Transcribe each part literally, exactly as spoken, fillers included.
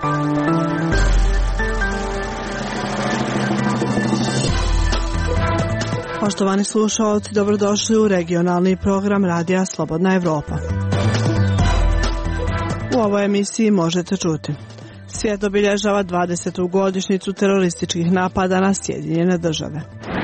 Poštovani slušalci, dobrodošli u regionalni program Radija Slobodna Evropa. U ovoj emisiji možete čuti: svijet obilježava dvadesetu godišnjicu terorističkih napada na Sjedinjene Države.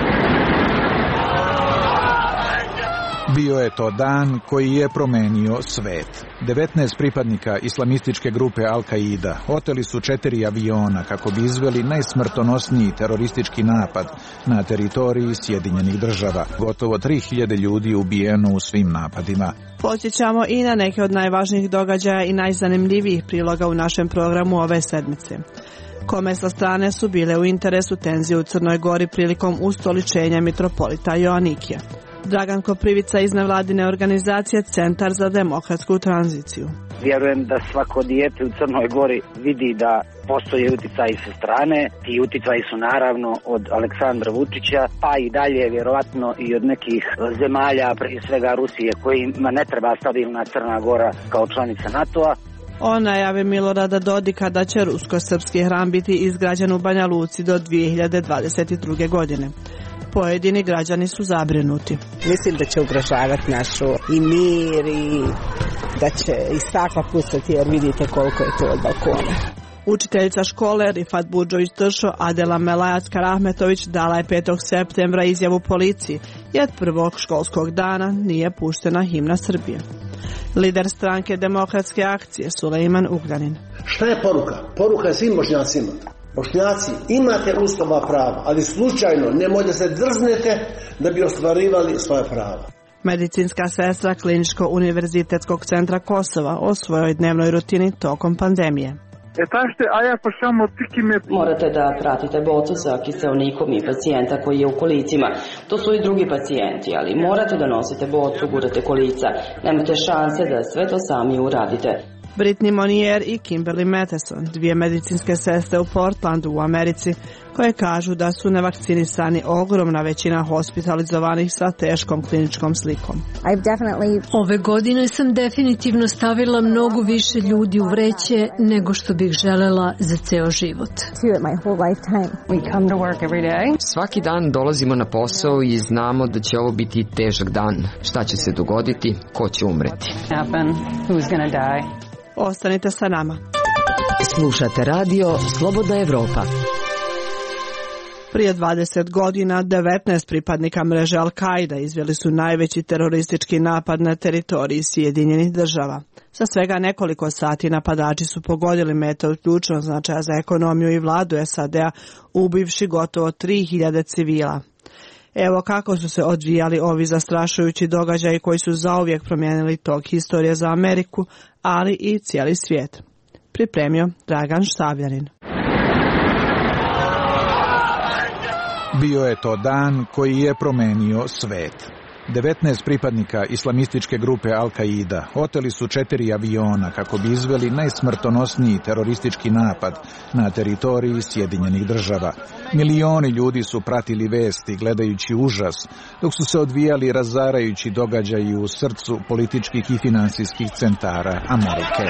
Bio je to dan koji je promenio svet. devetnaest pripadnika islamističke grupe Al-Qaida oteli su četiri aviona kako bi izveli najsmrtonosniji teroristički napad na teritoriji Sjedinjenih Država. Gotovo tri hiljade ljudi ubijeno u svim napadima. Podsjećamo i na neke od najvažnijih događaja i najzanimljivijih priloga u našem programu ove sedmice. Kome sa strane su bile u interesu tenzije u Crnoj Gori prilikom ustoličenja mitropolita Joanikija. Dragan Koprivica iz nevladine organizacije Centar za demokratsku tranziciju. Vjerujem da svako dijete u Crnoj Gori vidi da postoje utjecaji sa strane. Ti utjecaji su naravno od Aleksandra Vučića, pa i dalje vjerovatno i od nekih zemalja, prije svega Rusije, kojima ne treba stabilna Crna Gora kao članica NATO-a. O najavi Milorada Dodika da će rusko-srpski hram biti izgrađen u Banja Luci do dvije hiljade dvadeset druge. godine. Pojedini građani su zabrinuti. Mislim da će ugrožavati našu i mir i da će i stakla pustiti, jer vidite koliko je to od balkona. Učiteljica škole Rifat Budžović Tršo Adela Melajac-Karahmetović dala je petog septembra izjavu policiji, jer prvog školskog dana nije puštena himna Srbije. Lider stranke Demokratske akcije Sulejman Ugljanin. Šta je poruka? Poruka je svim Bošnjacima. Bošnjaci, imate ustavna prava, ali slučajno nemoj da se drznete da bi ostvarivali svoje prava. Medicinska sestra Kliničko-univerzitetskog centra Kosova o svojoj dnevnoj rutini tokom pandemije. Morate da pratite bocu sa kiseonikom i pacijenta koji je u kolicima. To su i drugi pacijenti, ali morate da nosite bocu, gurate kolica. Nemate šanse da sve to sami uradite. Brittany Monier i Kimberly Matheson, dvije medicinske sestre u Portlandu u Americi, koje kažu da su nevakcinisani ogromna većina hospitalizovanih sa teškom kliničkom slikom. Ove godine sam definitivno stavila mnogo više ljudi u vreće nego što bih želela za ceo život. Svaki dan dolazimo na posao i znamo da će ovo biti težak dan. Šta će se dogoditi? Ko će umreti? Ostanite sa nama. Slušate radio Slobodna Evropa. Prije dvadeset godina devetnaest pripadnika mreže Al-Qaida izveli su najveći teroristički napad na teritoriji Sjedinjenih Država. Za svega nekoliko sati napadači su pogodili mete od ključnog značaja za ekonomiju i vladu S A D-a, ubivši gotovo tri hiljade civila. Evo kako su se odvijali ovi zastrašujući događaji koji su zauvijek promijenili tok historije za Ameriku, ali i cijeli svijet. Pripremio Dragan Štavljanin. Bio je to dan koji je promenio svet. devetnaest pripadnika islamističke grupe Al-Qaida oteli su četiri aviona kako bi izveli najsmrtonosniji teroristički napad na teritoriji Sjedinjenih Država. Milioni ljudi su pratili vesti gledajući užas, dok su se odvijali razarajući događaji u srcu političkih i financijskih centara Amerike.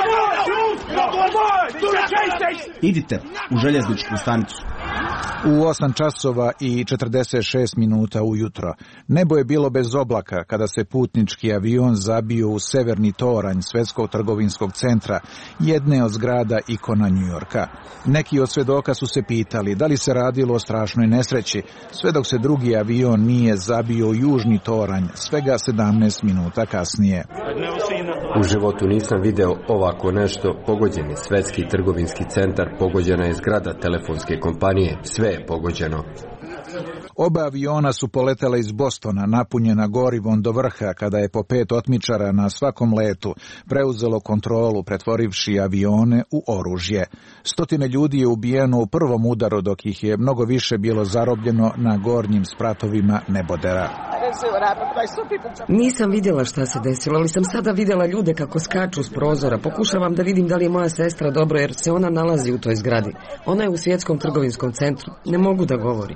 Idite u željezničku stanicu. U osam časova i četrdeset šest minuta ujutro nebo je bilo bez oblaka kada se putnički avion zabio u severni toranj Svjetskog trgovinskog centra, jedne od zgrada ikona Njujorka. Neki od svedoka su se pitali da li se radilo o strašnoj nesreći, sve dok se drugi avion nije zabio u južni toranj svega sedamnaest minuta kasnije. U životu nisam video ovako nešto. Pogođen je Svjetski trgovinski centar, pogođena je zgrada telefonske kompanije, sve je pogođeno. Oba aviona su poletela iz Bostona, napunjena gorivom do vrha, kada je po pet otmičara na svakom letu preuzelo kontrolu, pretvorivši avione u oružje. Stotine ljudi je ubijeno u prvom udaru, dok ih je mnogo više bilo zarobljeno na gornjim spratovima nebodera. Nisam vidjela šta se desilo, ali sam sada vidjela ljude kako skaču s prozora. Pokušavam da vidim da li je moja sestra dobro, jer se ona nalazi u toj zgradi. Ona je u Svjetskom trgovinskom centru. Ne mogu da govorim.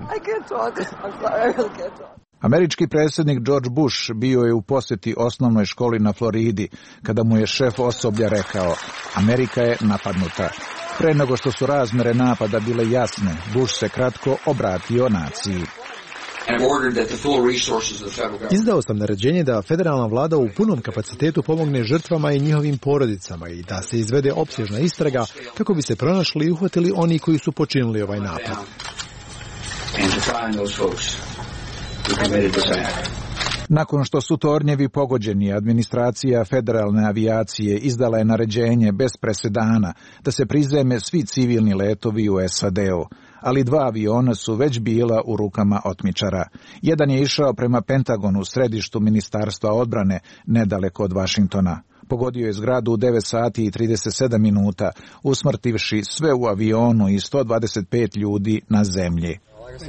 Američki predsjednik George Bush bio je u posjeti osnovnoj školi na Floridi, kada mu je šef osoblja rekao: Amerika je napadnuta. Pre nego što su razmere napada bile jasne, Bush se kratko obratio naciji. Izdao sam naređenje da federalna vlada u punom kapacitetu pomogne žrtvama i njihovim porodicama i da se izvede opsežna istraga kako bi se pronašli i uhvatili oni koji su počinili ovaj napad. Nakon što su tornjevi pogođeni, administracija federalne avijacije izdala je naređenje bez presedana da se prizeme svi civilni letovi u S A D-u, ali dva aviona su već bila u rukama otmičara. Jedan je išao prema Pentagonu, središtu Ministarstva odbrane, nedaleko od Vašingtona. Pogodio je zgradu u devet sati i trideset sedam minuta, usmrtivši sve u avionu i sto dvadeset pet ljudi na zemlji.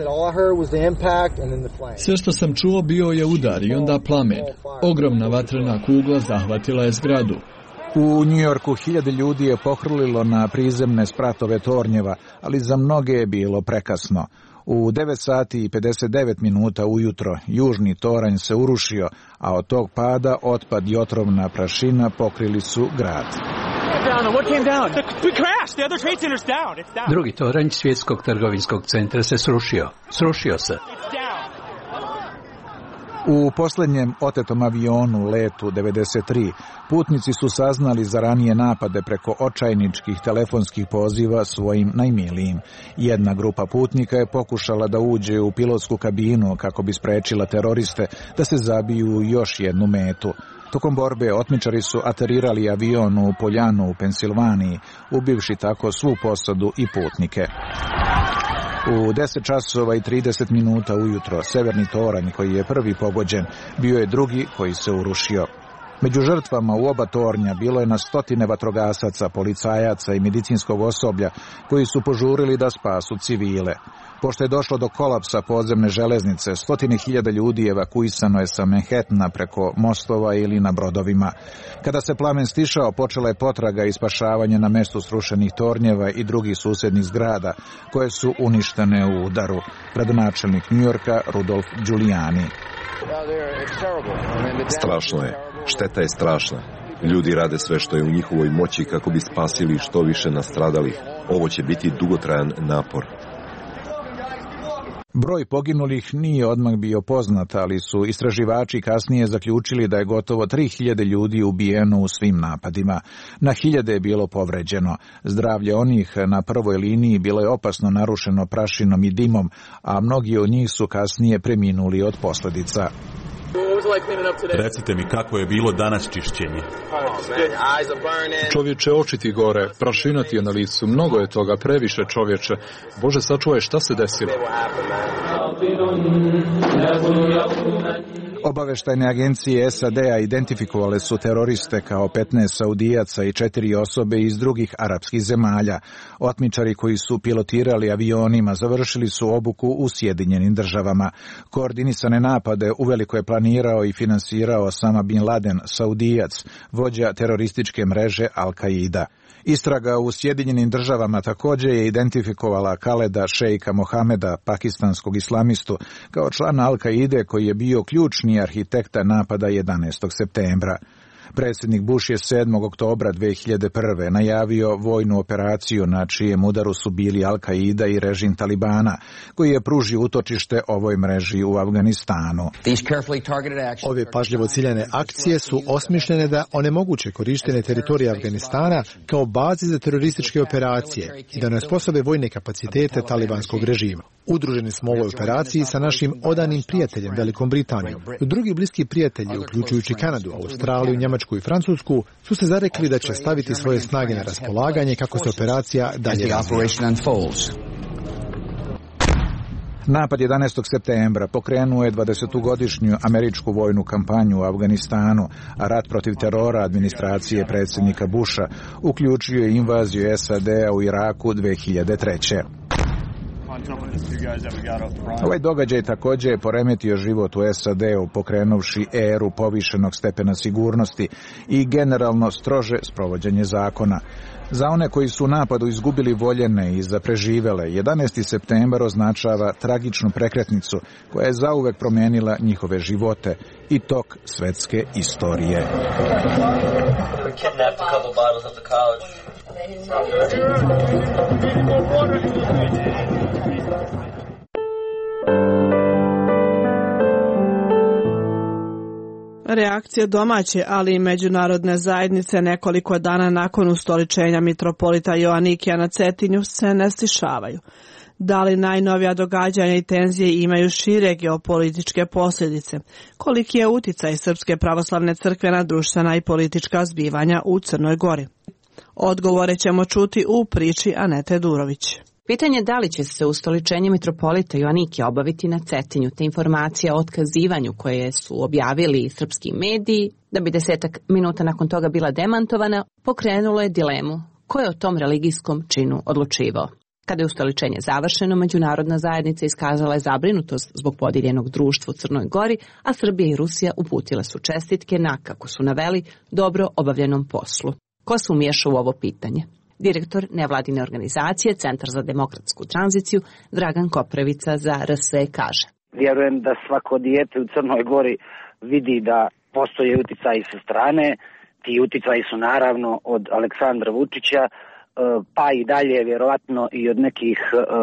Sve što sam čuo bio je udar i onda plamen. Ogromna vatrena kugla zahvatila je zgradu. U Njujorku hiljade ljudi je pohrlilo na prizemne spratove tornjeva, ali za mnoge je bilo prekasno. U devet sati i pedeset devet minuta ujutro južni toranj se urušio, a od tog pada otpad i otrovna prašina pokrili su grad. Drugi toranj svjetskog trgovinskog centra se srušio. Srušio se. U posljednjem otetom avionu, letu devedeset tri, putnici su saznali za ranije napade preko očajničkih telefonskih poziva svojim najmilijim. Jedna grupa putnika je pokušala da uđe u pilotsku kabinu kako bi sprečila teroriste da se zabiju u još jednu metu. Tokom borbe otmičari su aterirali avion u Poljanu u Pensilvaniji, ubivši tako svu posadu i putnike. U deset časova i trideset minuta ujutro severni toranj, koji je prvi pogođen, bio je drugi koji se urušio. Među žrtvama u oba tornja bilo je na stotine vatrogasaca, policajaca i medicinskog osoblja koji su požurili da spasu civile. Pošto je došlo do kolapsa podzemne železnice, stotine hiljada ljudi evakuisano je sa Manhattana preko mostova ili na brodovima. Kada se plamen stišao, počela je potraga i spašavanje na mestu srušenih tornjeva i drugih susjednih zgrada, koje su uništene u udaru. Gradonačelnik Njujorka Rudolf Giuliani. Strašno je. Šteta je strašna. Ljudi rade sve što je u njihovoj moći kako bi spasili što više nastradalih. Ovo će biti dugotrajan napor. Broj poginulih nije odmah bio poznat, ali su istraživači kasnije zaključili da je gotovo tri hiljade ljudi ubijeno u svim napadima. Na hiljade je bilo povređeno. Zdravlje onih na prvoj liniji bilo je opasno narušeno prašinom i dimom, a mnogi od njih su kasnije preminuli od posljedica. Recite mi kako je bilo danas čišćenje. Čovječe, oči ti gore, prašina ti je na licu, mnogo je toga, previše čovječe. Bože, sačuvaj, šta se desilo? Obaveštajne agencije S A D-a identifikovale su teroriste kao petnaest Saudijaca i četiri osobe iz drugih arapskih zemalja. Otmičari koji su pilotirali avionima završili su obuku u Sjedinjenim državama. Koordinisane napade uveliko je planirao i finansirao Osama bin Laden, Saudijac, vođa terorističke mreže Al-Qaida. Istraga u Sjedinjenim državama također je identifikovala Khaleda Sheikha Mohameda, pakistanskog islamistu, kao člana Al-Qaide koji je bio ključni arhitekta napada jedanaestog septembra. Predsjednik Bush je sedmog oktobra dve hiljade prve najavio vojnu operaciju na čijem udaru su bili Al-Qaida i režim Talibana, koji je pružio utočište ovoj mreži u Afganistanu. Ove pažljivo ciljane akcije su osmišljene da onemoguće korištenje teritorija Afganistana kao bazi za terorističke operacije i da ne osposobe vojne kapacitete talibanskog režima. Udruženi smo u ovoj operaciji sa našim odanim prijateljem Velikom Britanijom. Drugi bliski prijatelji, uključujući Kanadu, Australiju, Njemačku i Francusku, su se zarekli da će staviti svoje snage na raspolaganje kako se operacija dalje razvija. Napad jedanaestog septembra pokrenuo je dvadesetogodišnju američku vojnu kampanju u Afganistanu, a rat protiv terora administracije predsjednika Busha uključio je invaziju S A D-a u Iraku dve hiljade treće. Ovaj događaj također je poremetio život u S A D-u, pokrenuvši eru povišenog stepena sigurnosti i generalno strože sprovođenje zakona. Za one koji su u napadu izgubili voljene i za preživele, jedanaesti septembar označava tragičnu prekretnicu koja je zauvek promijenila njihove živote i tok svetske istorije. Reakcije domaće, ali i međunarodne zajednice nekoliko dana nakon ustoličenja mitropolita Joanikija na Cetinju se ne stišavaju. Da li najnovija događanja i tenzije imaju šire geopolitičke posljedice? Koliki je uticaj Srpske pravoslavne crkve na društvena i politička zbivanja u Crnoj Gori? Odgovore ćemo čuti u priči Anete Durović. Pitanje da li će se ustoličenje mitropolita Joanikija obaviti na Cetinju, te informacija o otkazivanju koje su objavili srpski mediji, da bi desetak minuta nakon toga bila demantovana, pokrenulo je dilemu ko je o tom religijskom činu odlučivao. Kada je ustoličenje završeno, međunarodna zajednica iskazala je zabrinutost zbog podijeljenog društva u Crnoj Gori, a Srbija i Rusija uputile su čestitke na, kako su naveli, dobro obavljenom poslu. Ko se umiješao u ovo pitanje? Direktor nevladine organizacije Centar za demokratsku tranziciju Dragan Koprevica za R S E kaže: Vjerujem da svako dijete u Crnoj Gori vidi da postoje uticaji sa strane. Ti uticaji su naravno od Aleksandra Vučića, pa i dalje vjerovatno i od nekih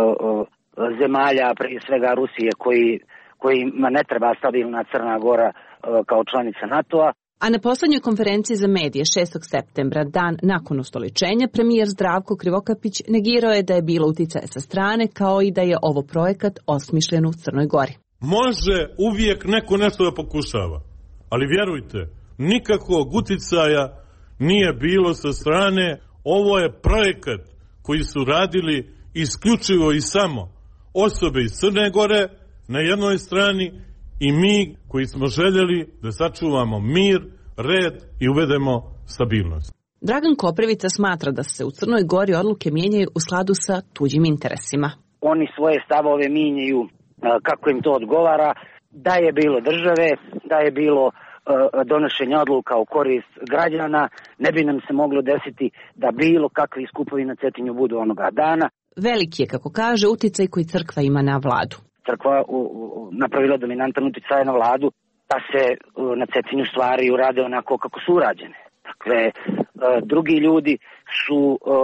zemalja, prije svega Rusije, koji, kojima ne treba stabilna Crna Gora kao članica NATO-a. A na posljednjoj konferenciji za medije šestog septembra, dan nakon ustoličenja, premijer Zdravko Krivokapić negirao je da je bilo uticaja sa strane, kao i da je ovo projekat osmišljen u Crnoj Gori. Može uvijek neko nešto da pokušava, ali vjerujte, nikakvog uticaja nije bilo sa strane. Ovo je projekat koji su radili isključivo i samo osobe iz Crne Gore na jednoj strani i mi koji smo željeli da sačuvamo mir, red i uvedemo stabilnost. Dragan Koprevica smatra da se u Crnoj Gori odluke mijenjaju u skladu sa tuđim interesima. Oni svoje stavove mijenjaju kako im to odgovara. Da je bilo države, da je bilo donošenja odluka u korist građana, ne bi nam se moglo desiti da bilo kakvi skupovi na Cetinju budu onoga dana. Veliki je, kako kaže, uticaj koji crkva ima na vladu. Crkva napravila dominantan uticaj na vladu da se na Cetinju stvari urade onako kako su urađene. Dakle, drugi ljudi su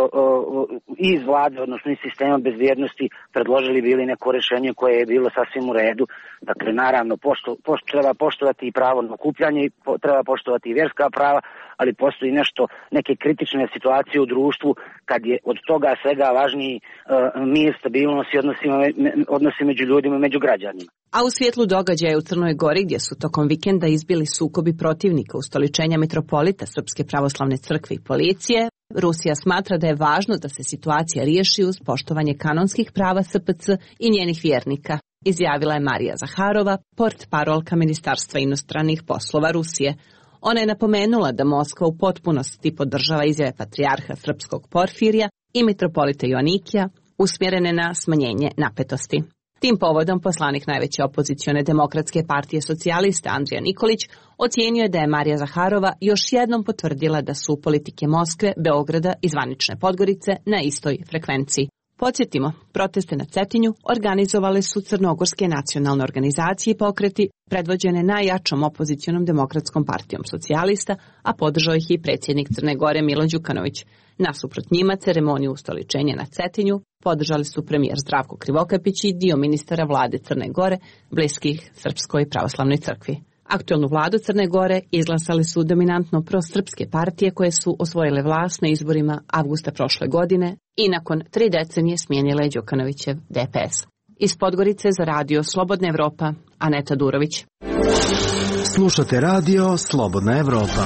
iz vlade, odnosno iz sistema bezbjednosti, predložili bili neko rješenje koje je bilo sasvim u redu. Dakle, naravno, pošto, pošto, treba poštovati i pravo na okupljanje, treba poštovati i vjerska prava, ali postoji nešto, neke kritične situacije u društvu kad je od toga svega važniji mir, stabilnost i odnosi, odnosi među ljudima i među građanima. A u svjetlu događaja u Crnoj Gori, gdje su tokom vikenda izbili sukobi protivnika ustoličenja mitropolita Srpske pravoslavne crkve i policije, Rusija smatra da je važno da se situacija riješi uz poštovanje kanonskih prava S P C i njenih vjernika, izjavila je Marija Zaharova, portparolka Ministarstva inostranih poslova Rusije. Ona je napomenula da Moskva u potpunosti podržava izjave patrijarha srpskog Porfirija i mitropolita Joanikija usmjerene na smanjenje napetosti. Tim povodom poslanik najveće opozicione demokratske partije socijalista Andrija Nikolić ocijenio je da je Marija Zaharova još jednom potvrdila da su politike Moskve, Beograda i zvanične Podgorice na istoj frekvenciji. Podsjetimo, proteste na Cetinju organizovale su crnogorske nacionalne organizacije i pokreti predvođene najjačom opozicionom demokratskom partijom socijalista, a podržao ih i predsjednik Crne Gore Milo Đukanović. Nasuprot njima ceremoniju ustoličenja na Cetinju podržali su premijer Zdravko Krivokapić i dio ministara vlade Crne Gore, bliskih Srpskoj pravoslavnoj crkvi. Aktualnu vladu Crne Gore izglasali su dominantno prosrpske partije koje su osvojile vlast na izborima avgusta prošle godine i nakon tri decenije smijenile Đukanovićev D P S. Iz Podgorice za radio Slobodna Evropa, Aneta Durović. Slušate radio Slobodna Evropa.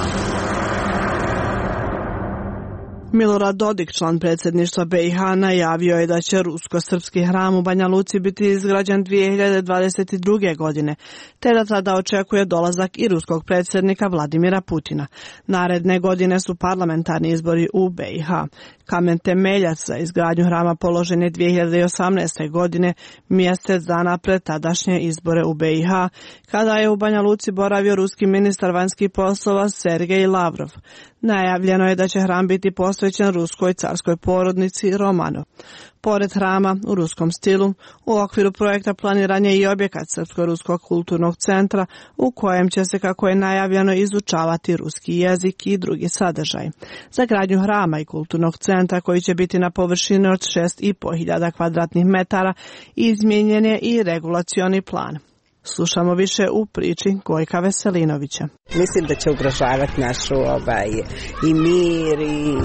Milorad Dodik, član predsjedništva B i H, najavio je da će rusko-srpski hram u Banja Luci biti izgrađen dvije hiljade dvadeset druge. godine, te da tada očekuje dolazak i ruskog predsjednika Vladimira Putina. Naredne godine su parlamentarni izbori u B i H. Kamen temeljac za izgradnju hrama položen je dvije hiljade osamnaeste. godine, mjesec dana pred tadašnje izbore u B i H, kada je u Banja Luci boravio ruski ministar vanjskih poslova Sergej Lavrov. Najavljeno je da će hram biti postojeći posvećen ruskoj carskoj porodnici Romanov. Pored hrama u ruskom stilu, u okviru projekta planiran je i objekat Srpsko-ruskog kulturnog centra u kojem će se, kako je najavljeno, izučavati ruski jezik i drugi sadržaj. Za gradnju hrama i kulturnog centra, koji će biti na površini od šest i po hiljada kvadratnih metara, izmijenjen je i regulacioni plan. Slušamo više u priči Gojka Veselinovića. Mislim da će ugrožavati našu ovaj, i mir i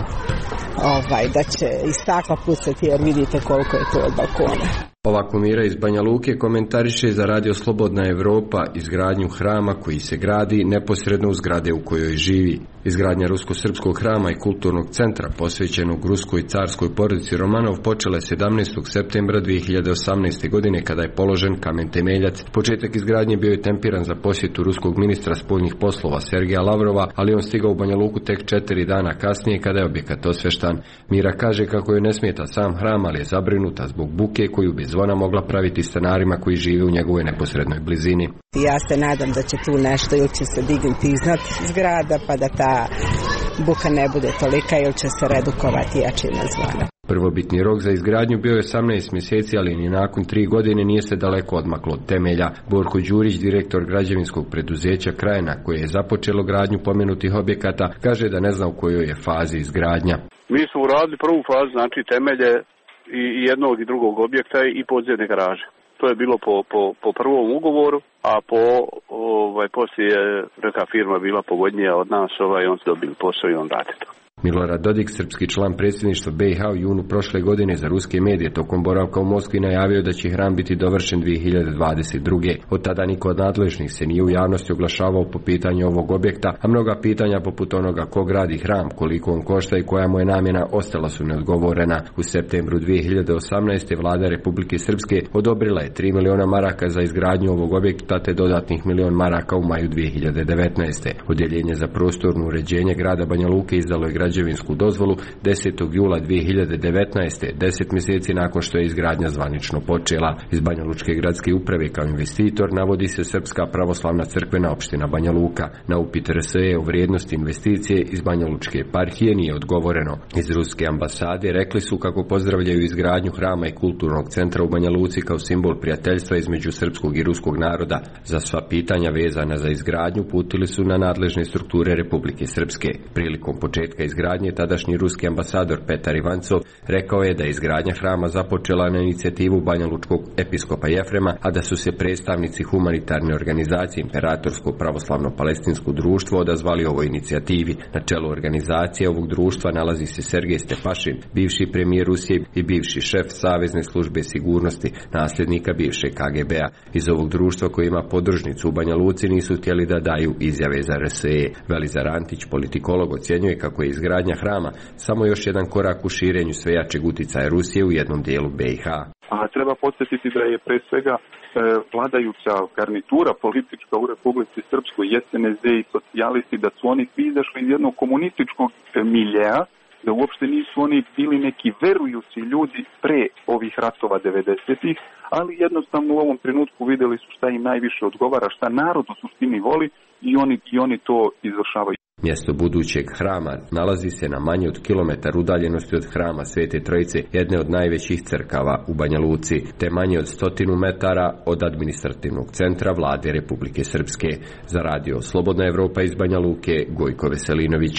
ovaj, da će iz stakla pucati, jer vidite koliko je to od balkona. Ovako Mira iz Banja Luke komentariše za radio Slobodna Evropa izgradnju hrama koji se gradi neposredno u zgrade u kojoj živi. Izgradnja rusko-srpskog hrama i kulturnog centra posvećenog ruskoj carskoj porodici Romanov počela je sedamnaestog septembra dvije hiljade osamnaeste. godine kada je položen kamen temeljac. Početak izgradnje bio je tempiran za posjetu ruskog ministra spoljnih poslova Sergeja Lavrova, ali on stigao u Banja Luku tek četiri dana kasnije kada je objekat osveštan. Mira kaže kako joj ne smeta sam hram, ali je zabrinuta zbog buke koju bi zvona mogla praviti stanarima koji žive u njegovoj neposrednoj blizini. Ja se nadam da će tu nešto ili će se dignuti iznad zgrada pa da ta buka ne bude tolika ili će se redukovati jačina zvona. Prvobitni rok za izgradnju bio je osamnaest mjeseci, ali ni nakon tri godine nije se daleko odmaklo od temelja. Borko Đurić, direktor građevinskog preduzeća Krajina, koje je započelo gradnju pomenutih objekata, kaže da ne zna u kojoj je fazi izgradnja. Mi smo uradili prvu fazu, znači temelje i jednog i drugog objekta i podzemne garaže. To je bilo po, po, po prvom ugovoru, a po ovaj, poslije je neka firma bila pogodnija od nas, ovaj, on se dobili posao i on radi to. Milorad Dodik, srpski član predsjedništva B i H, u junu prošle godine za ruske medije tokom boravka u Moskvi najavio da će hram biti dovršen dvije hiljade dvadeset druge. Od tada niko od nadležnih se nije u javnosti oglašavao po pitanju ovog objekta, a mnoga pitanja poput onoga ko gradi hram, koliko on košta i koja mu je namjena ostala su neodgovorena. U septembru dvije hiljade osamnaeste. vlada Republike Srpske odobrila je tri miliona maraka za izgradnju ovog objekta te dodatnih milion maraka u maju dvije hiljade devetnaeste. Odjeljenje za prostorno uređenje grada Banja Luke izdalo je građevinsku dozvolu desetog jula dvije hiljade devetnaeste. deset mjeseci nakon što je izgradnja zvanično počela. Iz Banja Lučke gradske uprave kao investitor navodi se Srpska pravoslavna crkvena opština Banja Luka. Na upit R S E o vrijednosti investicije iz Banja Lučke eparhije nije odgovoreno. Iz ruske ambasade rekli su kako pozdravljaju izgradnju hrama i kulturnog centra u Banja Luci kao simbol prijateljstva između srpskog i ruskog naroda. Za sva pitanja vezana za izgradnju putili su na nadležne strukture Republike Srpske. Prilikom početka izgradnje tadašnji ruski ambasador Petar Ivancov rekao je da je izgradnja hrama započela na inicijativu Banja Lučkog episkopa Jefrema, a da su se predstavnici humanitarne organizacije Imperatorsko pravoslavno palestinsko društvo odazvali ovoj inicijativi. Na čelu organizacije ovog društva nalazi se Sergej Stepašin, bivši premijer Rusije i bivši šef Savezne službe sigurnosti, nasljednika bivšeg K G B-a. Iz ovog društva koji ima podružnicu u Banja Luci nisu htjeli da daju izjave za R S E. Velizar Antić, politikolog, ocjenjuje kako je izgradnja hrama samo još jedan korak u širenju svejačeg utjecaja Rusije u jednom dijelu B i H. A treba podsjetiti da je pre svega e, vladajuća garnitura politička u Republici Srpskoj, S N S D i socijalisti, da su oni izašli iz jednog komunističkog miljeja, da uopšte nisu oni bili neki verujući ljudi pre ovih ratova devedesetih, ali jednostavno u ovom trenutku vidjeli su šta im najviše odgovara, šta narod u suštini voli i oni, i oni to izvršavaju. Mjesto budućeg hrama nalazi se na manje od kilometar udaljenosti od hrama Svete Trojice, jedne od najvećih crkava u Banja Luci, te manje od stotinu metara od administrativnog centra vlade Republike Srpske. Za radio Slobodna Evropa iz Banja Luke, Gojko Veselinović.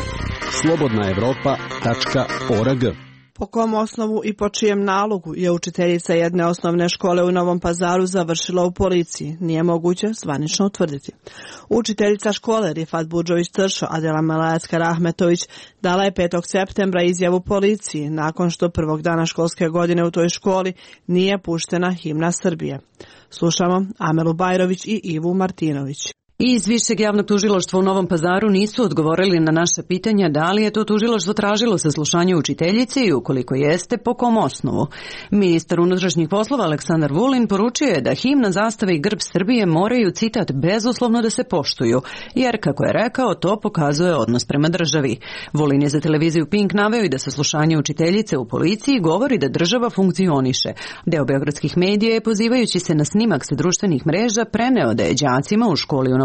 slobodna evropa tačka org. Po kom osnovu i po čijem nalogu je učiteljica jedne osnovne škole u Novom Pazaru završila u policiji, nije moguće zvanično utvrditi. Učiteljica škole Rifat Budžović-Tršo Adela Melayacka-Rahmetović dala je petog septembra izjavu policiji nakon što prvog dana školske godine u toj školi nije puštena himna Srbije. Slušamo Amelu Bajrović i Ivu Martinović. Iz Višeg javnog tužilaštva u Novom Pazaru nisu odgovorili na naše pitanja da li je to tužilaštvo tražilo saslušanje učiteljice i ukoliko jeste, po kom osnovu. Ministar unutrašnjih poslova Aleksandar Vulin poručio je da himna, zastava i grb Srbije moraju, citat, bezuslovno da se poštuju, jer, kako je rekao, to pokazuje odnos prema državi. Vulin je za televiziju Pink naveo i da saslušanje učiteljice u policiji govori da država funkcioniše. Deo beogradskih medija je, pozivajući se na snimak sa društvenih mreža, preneo da je đacima u školi u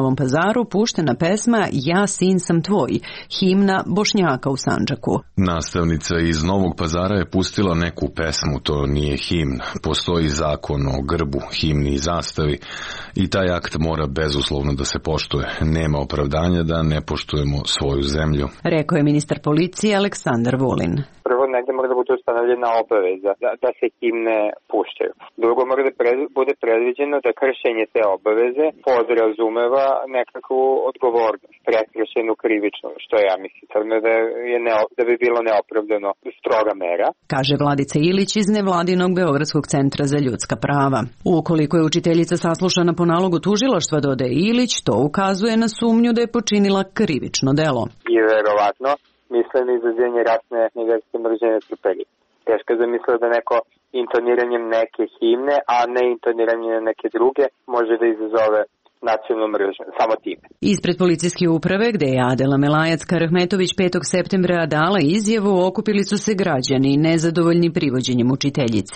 Novom Pazaru puštena pesma Ja sin sam tvoj, himna Bošnjaka u Sandžaku. Nastavnica iz Novog Pazara je pustila neku pesmu, to nije himna. Postoji zakon o grbu, himni i zastavi i taj akt mora bezuslovno da se poštuje. Nema opravdanja da ne poštujemo svoju zemlju, rekao je ministar policije Aleksandar Vulin. Prvo, negde mora da bude ustanovljena obaveza da, da se himne puštaju. Drugo, mora da pre, bude predviđeno da kršenje te obaveze podrazumeva nekakvu odgovornost, prekršenu krivičnu, što ja mislim da, je ne, da bi bilo neopravdano stroga mera. Kaže Vladica Ilić iz nevladinog Beogradskog centra za ljudska prava. Ukoliko je učiteljica saslušana po nalogu tužilaštva, dodaje Ilić, to ukazuje na sumnju da je počinila krivično delo. I verovatno misle na izazivanje rasne i verske mržnje i netrpeljivosti. Teško zamislio da neko intoniranjem neke himne, a ne intoniranjem neke druge, može da izazove nacionalnu mržnju, samo time. Ispred policijske uprave, gde je Adela Melajac-Karahmetović petog septembra dala izjavu, okupili su se građani nezadovoljni privođenjem učiteljice.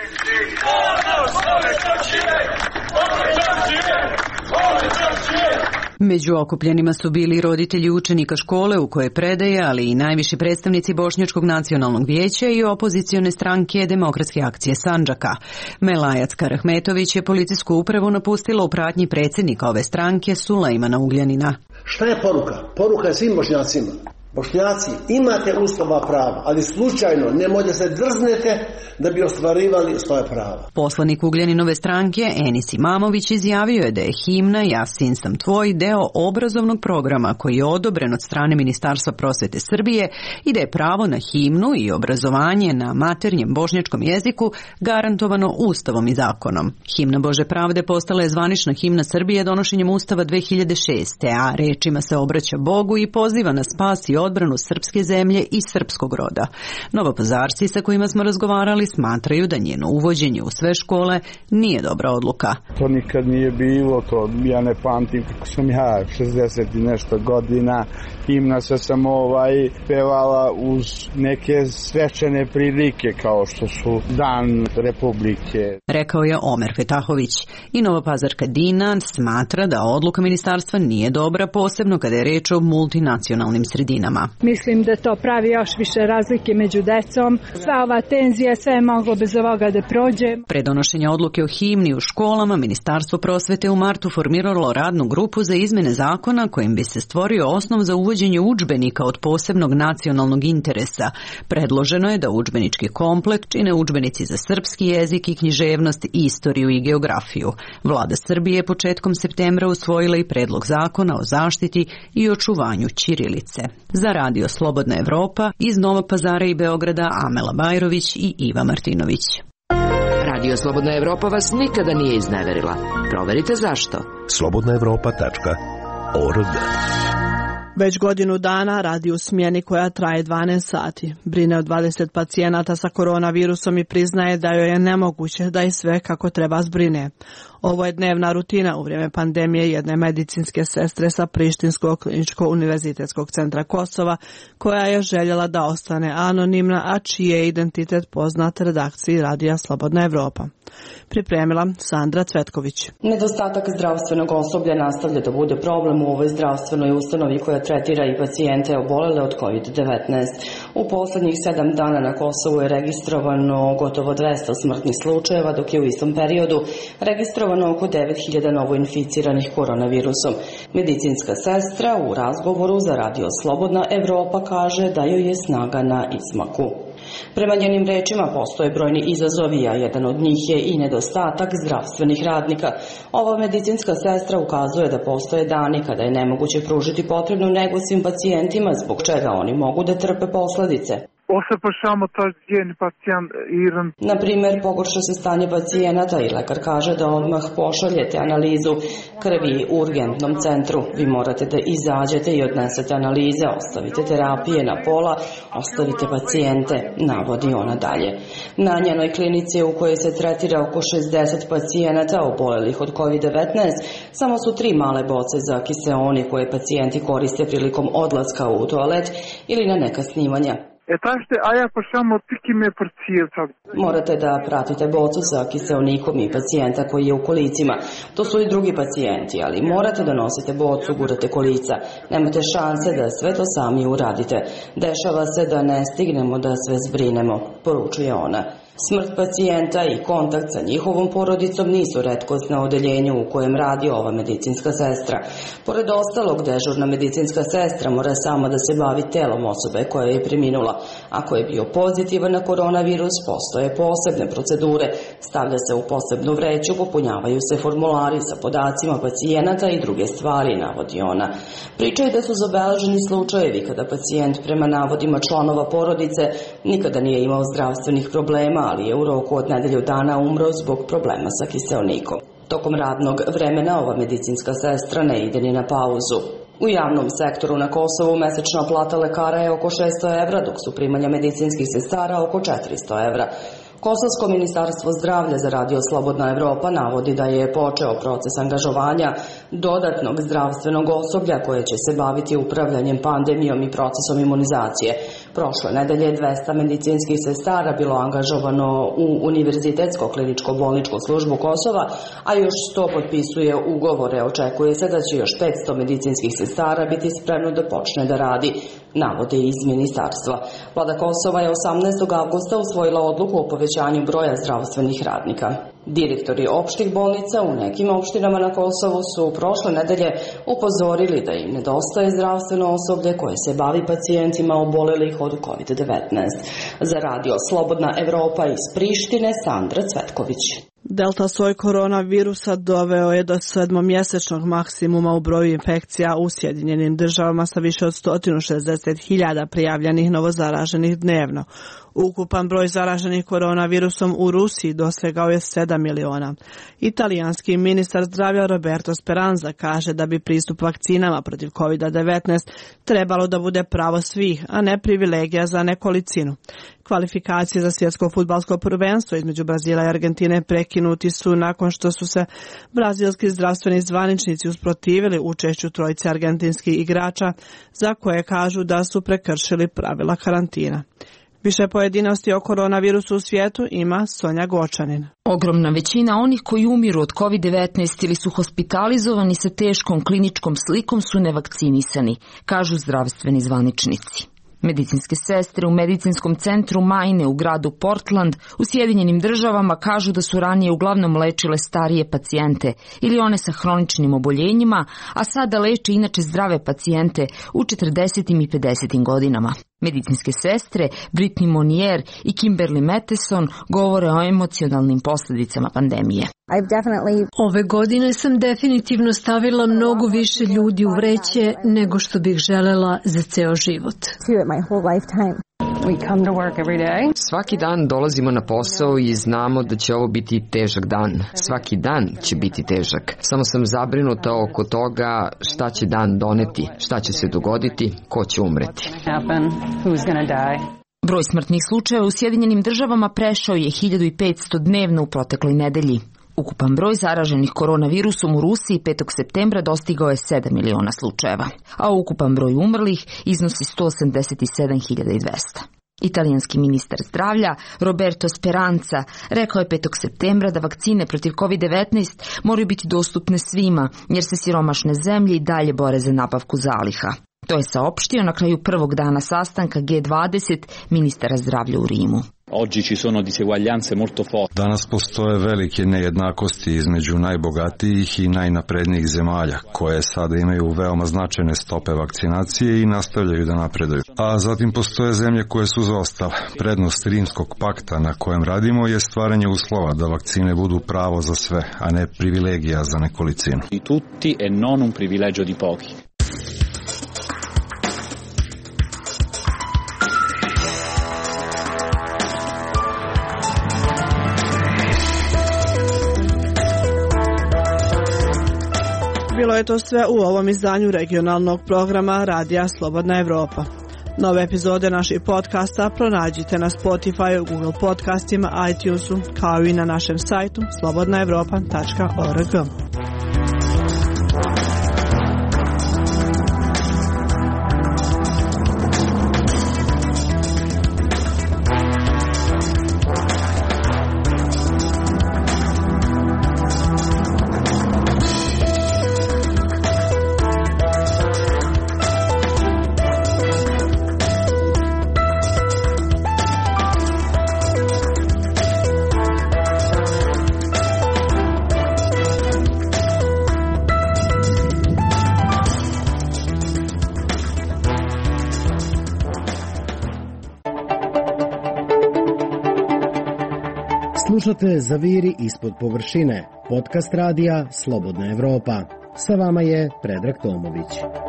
Među okupljenima su bili roditelji učenika škole u kojoj predaje, ali i najviši predstavnici Bošnjačkog nacionalnog vijeća i opozicione stranke Demokratske akcije Sandžaka. Melajac-Karahmetović je policijsku upravu napustila u pratnji predsjednika ove stranke Sulejmana Ugljanina. Šta je poruka? Poruka je svim Bošnjacima. Bošnjaci, imate uslova prava, ali slučajno nemojte se drznete da bi ostvarivali svoje prava. Poslanik Ugljaninove stranke Enis Imamović izjavio je da je himna Ja sin sam tvoj deo obrazovnog programa koji je odobren od strane Ministarstva prosvete Srbije i da je pravo na himnu i obrazovanje na maternjem bošnjačkom jeziku garantovano Ustavom i zakonom. Himna Bože pravde postala je zvanična himna Srbije donošenjem Ustava dve hiljade šeste. a rečima se obraća Bogu i poziva na spas i odbranu srpske zemlje i srpskog roda. Novopazarci sa kojima smo razgovarali smatraju da njeno uvođenje u sve škole nije dobra odluka. To nikad nije bilo, to ja ne pamtim kako sam ja šezdeset i nešto godina. Himna se sam ovaj pevala uz neke svečane prilike kao što su Dan Republike. Rekao je Omer Fetahović. I Novopazarka Dina smatra da odluka ministarstva nije dobra, posebno kada je reč o multinacionalnim sredinama. Mislim da to pravi još više razlike među decom. Sva ova tenzija, sve je moglo bez ovoga da prođe. Pre donošenja odluke o himni u školama, Ministarstvo prosvete u martu formiralo radnu grupu za izmene zakona kojim bi se stvorio osnov za uvođenje udžbenika od posebnog nacionalnog interesa. Predloženo je da udžbenički komplekt čine udžbenici za srpski jezik i književnost, istoriju i geografiju. Vlada Srbije je početkom septembra usvojila i predlog zakona o zaštiti i očuvanju ćirilice. Za Radio Slobodna Evropa iz Novog Pazara i Beograda Amela Bajrović i Iva Martinović. Radio Slobodna Evropa vas nikada nije izneverila. Proverite zašto. slobodna evropa tačka org. Već godinu dana radi u smjeni koja traje dvanaest sati. Brine o dvadeset pacijenata sa koronavirusom i priznaje da joj je nemoguće da i sve kako treba zbrine. Ovo je dnevna rutina u vrijeme pandemije jedne medicinske sestre sa Prištinskog kliničko-univerzitetskog centra Kosova, koja je željela da ostane anonimna, a čiji je identitet poznat redakciji Radija Slobodna Evropa. Pripremila Sandra Cvetković. Nedostatak zdravstvenog osoblja nastavlja da bude problem u ovoj zdravstvenoj ustanovi koja tretira i pacijente obolele od kovid devetnaest. U poslednjih sedam dana na Kosovu je registrovano gotovo dvesta smrtnih slučajeva, dok je u istom periodu registrovano oko devet hiljada novoinficiranih koronavirusom. Medicinska sestra u razgovoru za Radio Slobodna Evropa kaže da joj je snaga na izmaku. Prema njenim rečima postoje brojni izazovi, a jedan od njih je i nedostatak zdravstvenih radnika. Ova medicinska sestra ukazuje da postoje dani kada je nemoguće pružiti potrebnu negu svim pacijentima, zbog čega oni mogu da trpe posledice. Na primjer, pogorša se stanje pacijenata i lekar kaže da odmah pošaljete analizu krvi u urgentnom centru. Vi morate da izađete i odnesete analize, ostavite terapije na pola, ostavite pacijente, navodi ona dalje. Na njenoj klinici u kojoj se tretira oko šezdeset pacijenata obolelih od kovid devetnaest, samo su tri male boce za kiseoni koje pacijenti koriste prilikom odlaska u toalet ili na neka snimanja. Morate da pratite bocu sa kiseonikom i pacijenta koji je u kolicima. To su i drugi pacijenti, ali morate da nosite bocu, gurate kolica. Nemate šanse da sve to sami uradite. Dešava se da ne stignemo da sve zbrinemo, poručuje ona. Smrt pacijenta i kontakt sa njihovom porodicom nisu retkost na odeljenju u kojem radi ova medicinska sestra. Pored ostalog, dežurna medicinska sestra mora sama da se bavi telom osobe koja je preminula. Ako je bio pozitivan na koronavirus, postoje posebne procedure. Stavlja se u posebnu vreću, popunjavaju se formulari sa podacima pacijenata i druge stvari, navodi ona. Pričaju da su zabeleženi slučajevi kada pacijent prema navodima članova porodice nikada nije imao zdravstvenih problema, ali je u roku od nedelju dana umro zbog problema sa kiseonikom. Tokom radnog vremena ova medicinska sestra ne ide ni na pauzu. U javnom sektoru na Kosovu mesečna plata lekara je oko šesto evra, dok su primanja medicinskih sestara oko četiristo evra. Kosovsko ministarstvo zdravlja za Radio Slobodna Evropa navodi da je počeo proces angažovanja dodatnog zdravstvenog osoblja koje će se baviti upravljanjem pandemijom i procesom imunizacije. Prošle nedelje dvesta medicinskih sestara bilo angažovano u Univerzitetsko-kliničko-bolničku službu Kosova, a još sto potpisuje ugovore. Očekuje se da će još petsto medicinskih sestara biti spremno da počne da radi, navode iz ministarstva. Vlada Kosova je osamnaestog avgusta usvojila odluku o povećanju broja zdravstvenih radnika. Direktori opštih bolnica u nekim opštinama na Kosovu su prošle nedelje upozorili da im nedostaje zdravstveno osoblje koje se bavi pacijentima obolelih od kovid devetnaest. Za Radio Slobodna Evropa iz Prištine, Sandra Cvetković. Delta soj koronavirusa doveo je do sedmomjesečnog maksimuma u broju infekcija u Sjedinjenim državama sa više od sto šezdeset hiljada prijavljenih novozaraženih dnevno. Ukupan broj zaraženih koronavirusom u Rusiji dosegao je sedam miliona. Italijanski ministar zdravlja Roberto Speranza kaže da bi pristup vakcinama protiv kovid devetnaest trebalo da bude pravo svih, a ne privilegija za nekolicinu. Kvalifikacije za svjetsko fudbalsko prvenstvo između Brazila i Argentine prekinuti su nakon što su se brazilski zdravstveni zvaničnici usprotivili učešću trojice argentinskih igrača za koje kažu da su prekršili pravila karantina. Više pojedinosti o koronavirusu u svijetu ima Sonja Gočanin. Ogromna većina onih koji umiru od kovid devetnaest ili su hospitalizovani sa teškom kliničkom slikom su nevakcinisani, kažu zdravstveni zvaničnici. Medicinske sestre u medicinskom centru Maine u gradu Portland u Sjedinjenim državama kažu da su ranije uglavnom lečile starije pacijente ili one sa hroničnim oboljenjima, a sada leče inače zdrave pacijente u četrdesetim i pedesetim godinama. Medicinske sestre Brittany Monier i Kimberly Matheson govore o emocionalnim posljedicama pandemije. Ove godine sam definitivno stavila mnogo više ljudi u vreće nego što bih želela za ceo život. Svaki dan dolazimo na posao i znamo da će ovo biti težak dan. Svaki dan će biti težak. Samo sam zabrinuta oko toga šta će dan doneti, šta će se dogoditi, ko će umreti. Broj smrtnih slučajeva u Sjedinjenim državama prešao je hiljadu petsto dnevno u protekloj nedelji. Ukupan broj zaraženih koronavirusom u Rusiji petog septembra dostigao je sedam miliona slučajeva, a ukupan broj umrlih iznosi sto osamdeset sedam hiljada dvesta. Italijanski ministar zdravlja Roberto Speranza rekao je petog septembra da vakcine protiv kovid devetnaest moraju biti dostupne svima, jer se siromašne zemlje i dalje bore za nabavku zaliha. To je saopštio na kraju prvog dana sastanka G dvadeset ministara zdravlja u Rimu. Danas postoje velike nejednakosti između najbogatijih i najnaprednijih zemalja, koje sada imaju veoma značajne stope vakcinacije i nastavljaju da napreduju. A zatim postoje zemlje koje su zaostale. Prednost Rimskog pakta na kojem radimo je stvaranje uslova da vakcine budu pravo za sve, a ne privilegija za nekolicinu. Di tutti e non un privilegio di pochi. Bilo je to sve u ovom izdanju regionalnog programa Radija Slobodna Evropa. Nove epizode naših podcasta pronađite na Spotify, Google podcastima, iTunesu, kao i na našem sajtu slobodna evropa tačka org. Slušate Zaviri ispod površine, podcast radija Slobodna Evropa. Sa vama je Predrag Tomović.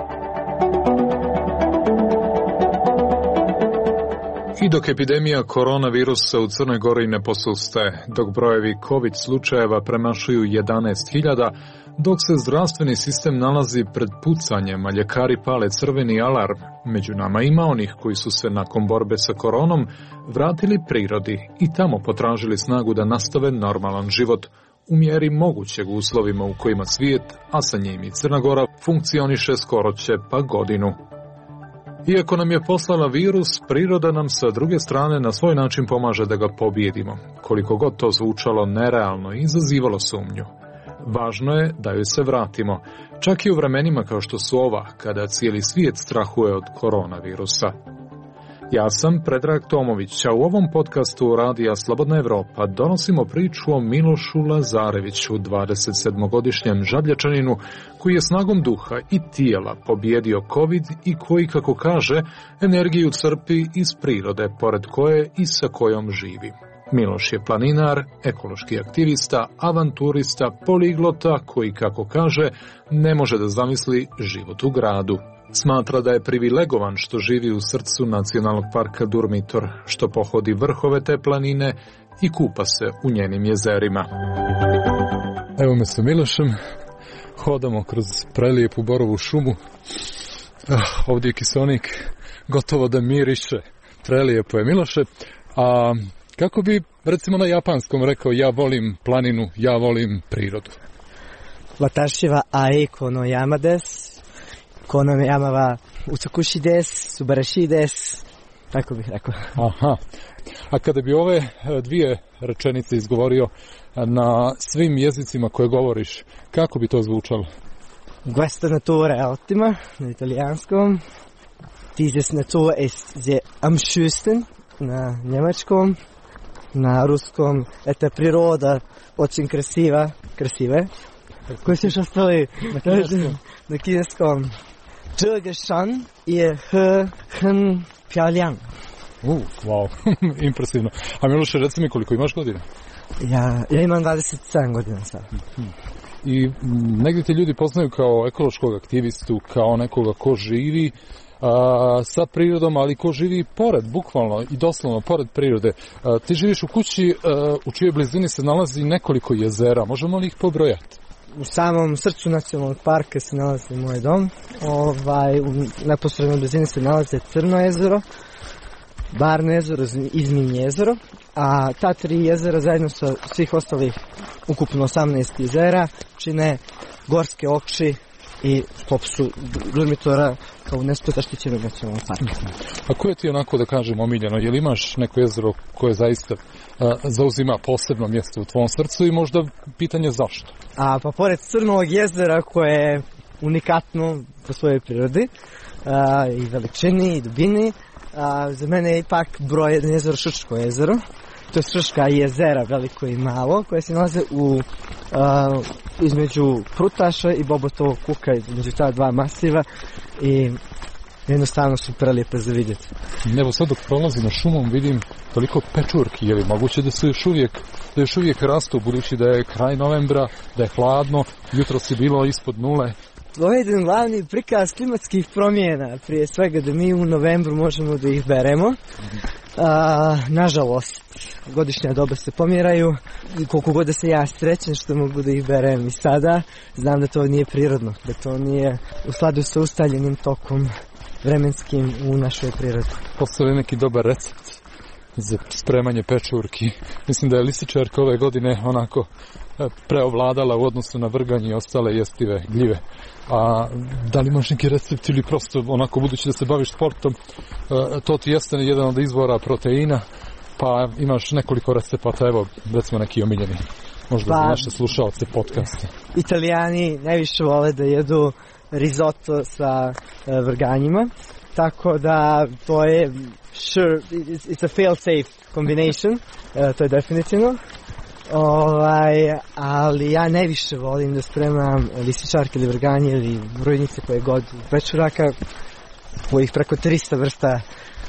I dok epidemija koronavirusa u Crnoj Gori ne posustaje, dok brojevi COVID slučajeva premašuju jedanaest hiljada, dok se zdravstveni sistem nalazi pred pucanjem, a ljekari pale crveni alarm, među nama ima onih koji su se nakon borbe sa koronom vratili prirodi i tamo potražili snagu da nastave normalan život u mjeri mogućeg uslovima u kojima svijet, a sa njim i Crna Gora, funkcioniše skoro će pa godinu. Iako nam je poslala virus, priroda nam sa druge strane na svoj način pomaže da ga pobijedimo, koliko god to zvučalo nerealno i izazivalo sumnju. Važno je da joj se vratimo, čak i u vremenima kao što su ova, kada cijeli svijet strahuje od koronavirusa. Ja sam Predrag Tomović, a u ovom podcastu Radija Slobodna Evropa donosimo priču o Milošu Lazareviću, dvadesetsedmogodišnjem Žabljačaninu, koji je snagom duha i tijela pobijedio COVID i koji, kako kaže, energiju crpi iz prirode, pored koje i sa kojom živi. Miloš je planinar, ekološki aktivista, avanturista, poliglota koji, kako kaže, ne može da zamisli život u gradu. Smatra da je privilegovan što živi u srcu nacionalnog parka Durmitor, što pohodi vrhove te planine i kupa se u njenim jezerima. Evo me sa Milošem, hodamo kroz prelijepu borovu šumu. Ah, ovdje je kiselnik gotovo da miriše, prelijepo je. Miloše, a kako bi, recimo na japanskom, rekao ja volim planinu, ja volim prirodu? Watashi wa ai kono yama desu. Kono yama wa utsukushi desu, subarashi desu. Tako bih rekao. Aha. A kada bi ove dvije rečenice izgovorio na svim jezicima koje govoriš, kako bi to zvučalo? Questa natura è ottima, na italijanskom. Dieses Natur ist sehr am schönsten, na njemačkom. Na ruskom, eta priroda, очень krasiva, krasive. Koji su još ostali? Na kineskom. Na kineskom. Zhegeshan je he, hen, pjaliang. Uh, wow, impresivno. A Miloše, reci mi koliko imaš godina? Ja, ja imam dvadeset sedam godina sad. I negdje te ljudi poznaju kao ekološkog aktivistu, kao nekoga ko živi A, sa prirodom, ali ko živi pored, bukvalno i doslovno pored prirode. A, ti živiš u kući a, u čijoj blizini se nalazi nekoliko jezera, možemo li ih pobrojati? U samom srcu nacionalnog parka se nalazi moj dom, ovaj, u neposrednoj blizini se nalaze Crno jezero, Barno jezero, Izminje jezero, a ta tri jezera zajedno sa svih ostalih ukupno osamnaest jezera čine gorske okši i sklop su Durmitora kao UNESCO zaštićenog nacionalnog parka. A koje ti onako da kažem omiljeno? Je li imaš neko jezero koje zaista a, zauzima posebno mjesto u tvom srcu i možda pitanje zašto? A pa pored Crnog jezera koje je unikatno po svojoj prirodi a, i veličini i dubini, a, za mene je ipak broj jedan jezero Šrčko jezero. To je Šrška jezera, veliko i malo, koje se nalaze u, uh, između Prutaša i Bobotovog kuka, između ta dva masiva i jednostavno su prelijepe za vidjeti. Evo sad dok prolazim šumom vidim toliko pečurki, je li moguće da su još uvijek, da još uvijek rastu, budući da je kraj novembra, da je hladno, jutro si bilo ispod nule. Ovo je jedan glavni prikaz klimatskih promjena, prije svega da mi u novembru možemo da ih beremo. A, nažalost, godišnja doba se pomjeraju i koliko god da se ja srećen što mogu da ih berem i sada, znam da to nije prirodno, da to nije u skladu sa ustaljenim tokom vremenskim u našoj prirodi. Postoji neki dobar recept za spremanje pečurki. Mislim da je lisičarka ove godine onako preovladala u odnosu na vrganje i ostale jestive gljive. A da li imaš neki recept ili prosto onako budući da se baviš sportom, to ti jeste jedan od izvora proteina, pa imaš nekoliko recepata, evo recimo neki omiljeni, možda pa, za naše slušalce podcasta. Italijani najviše vole da jedu risotto sa vrganjima, tako da to je sure, it's a fail safe combination, to je definitivno. Ovaj, ali ja najviše volim da spremam lisičarke ili vrganje ili brojnice koje god pečuraka, kojih preko tristo vrsta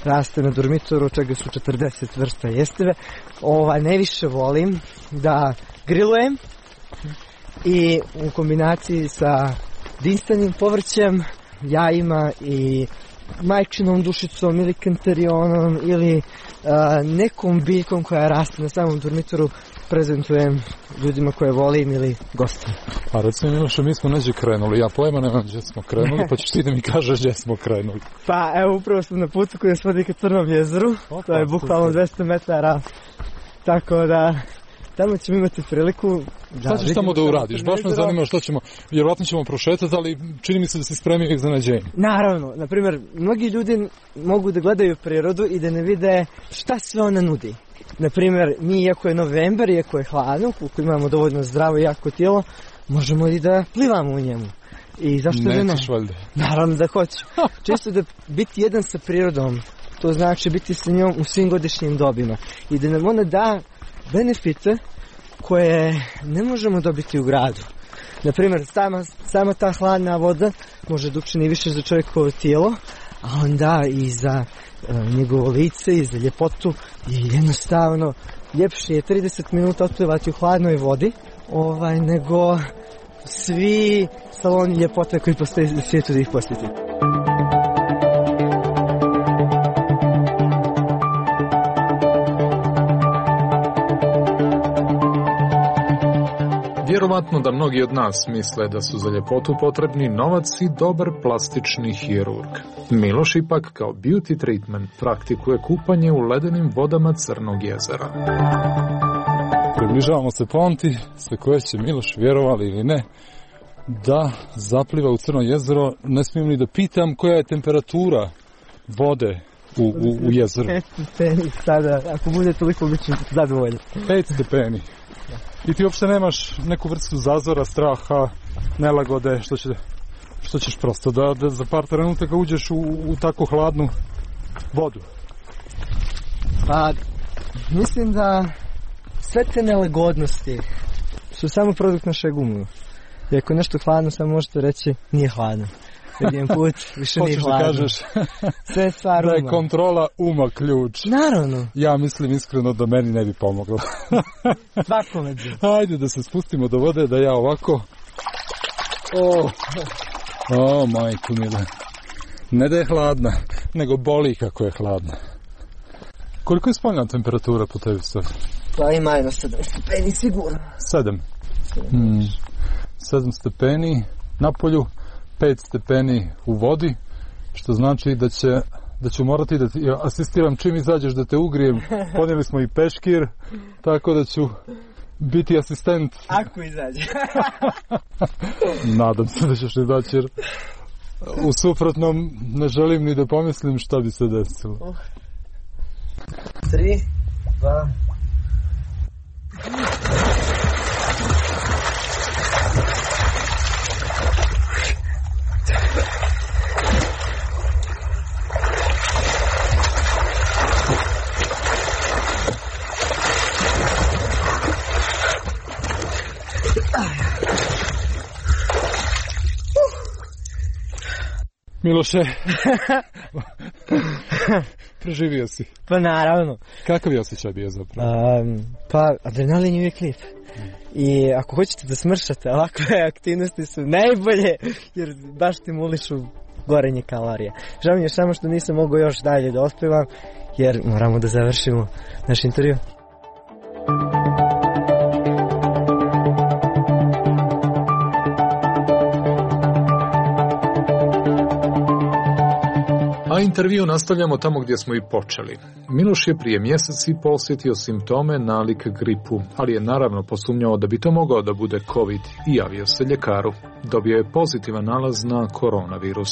raste na dormitoru, čega su četrdeset vrsta jesteve. Ovaj, najviše volim da grilujem i u kombinaciji sa dinstanim povrćem, jajima i majčinom dušicom ili kantarionom ili a, nekom biljkom koja raste na samom dormitoru prezentujem ljudima koje volim ili gostima. A recimo Miloše, mi smo neđe krenuli, ja pojma nemam gdje smo krenuli, pa ćeš ti da mi kažeš gdje smo krenuli. Pa evo, upravo sam na putu koji svodi ka Crnom jezeru, Opa, to je bukvalno dvesta metara, tako da tamo ćemo imati priliku da... Šta ćeš tamo da uradiš? Baš me zanima što ćemo, vjerovatno ćemo prošetati, ali čini mi se da si spremio iznenađenje. Naravno, na primjer, mnogi ljudi mogu da gledaju prirodu i da ne vide šta sve ona nudi. Na primjer, mi iako je novembar, iako je hladno, koliko imamo dovoljno zdravo i jako tijelo, možemo i da plivamo u njemu. I zašto da ne? Nećeš valjda. Naravno da hoću. Čisto da biti jedan sa prirodom, to znači biti sa njom u svim godišnjim dobima. I da nam ona da benefite koje ne možemo dobiti u gradu. Naprimjer, sama, sama ta hladna voda može da učini više za čovjekovo tijelo, a onda i za uh, njegovo lice i za ljepotu. I jednostavno, ljepše je trideset minuta otplivati u hladnoj vodi ovaj, nego svi saloni ljepote koji postoje u svijetu da ih posjetiti. Vjerovatno da mnogi od nas misle da su za ljepotu potrebni novac i dobar plastični hirurg. Miloš ipak kao beauty treatment praktikuje kupanje u ledenim vodama Crnog jezera. Približavamo se ponti sa koje će Miloš, vjerovali ili ne, da zapliva u Crno jezero. Ne smijem ni da pitam koja je temperatura vode u, u, u jezeru. pet stepeni sada, ako bude toliko bit ću zadovoljno. pet stepeni. I ti uopšte nemaš neku vrstu zazora, straha, nelagode, što, će, što ćeš prosto da, da za par trenutaka uđeš u, u tako hladnu vodu? Pa, mislim da sve te nelagodnosti su samo produkt našeg uma. I ako je nešto hladno, samo možete reći nije hladno. Jedan put više nije hladno. Hoćeš da kažeš sve stvar da je uma. kontrola uma ključ. Naravno. Ja mislim iskreno da meni ne bi pomoglo. Svakome bi. Ajde da se spustimo do vode, da ja ovako... O, o majku mila. Ne da je hladna, nego boli kako je hladna. Koliko je spoljna temperatura po tebi sad? Pa ima jedno sedam stepeni sigurno. Sedam? Hmm. Sedam stepeni na polju, pet stepeni u vodi, što znači da će da ću morati da ti asistiram čim izađeš da te ugrijem. Ponijeli smo i peškir, tako da ću biti asistent. Ako izađe. Nadam se da ćeš izaći, jer u suprotnom ne želim ni da pomislim šta bi se desilo. Uh. Tri, dva... Miloše, preživio si. Pa naravno. Kakav je osjećaj bio zapravo? Um, pa adrenalin je uvijek lijep. I ako hoćete da smršate, ovakve aktivnosti su najbolje, jer baš stimulišu gorenje kalorija. Žao mi je samo što nisam mogao još dalje da otpevam, jer moramo da završimo naš intervju. A intervju nastavljamo tamo gdje smo i počeli. Miloš je prije mjeseci posjetio simptome nalik gripu, ali je naravno posumnjao da bi to mogao da bude COVID i javio se ljekaru. Dobio je pozitivan nalaz na koronavirus.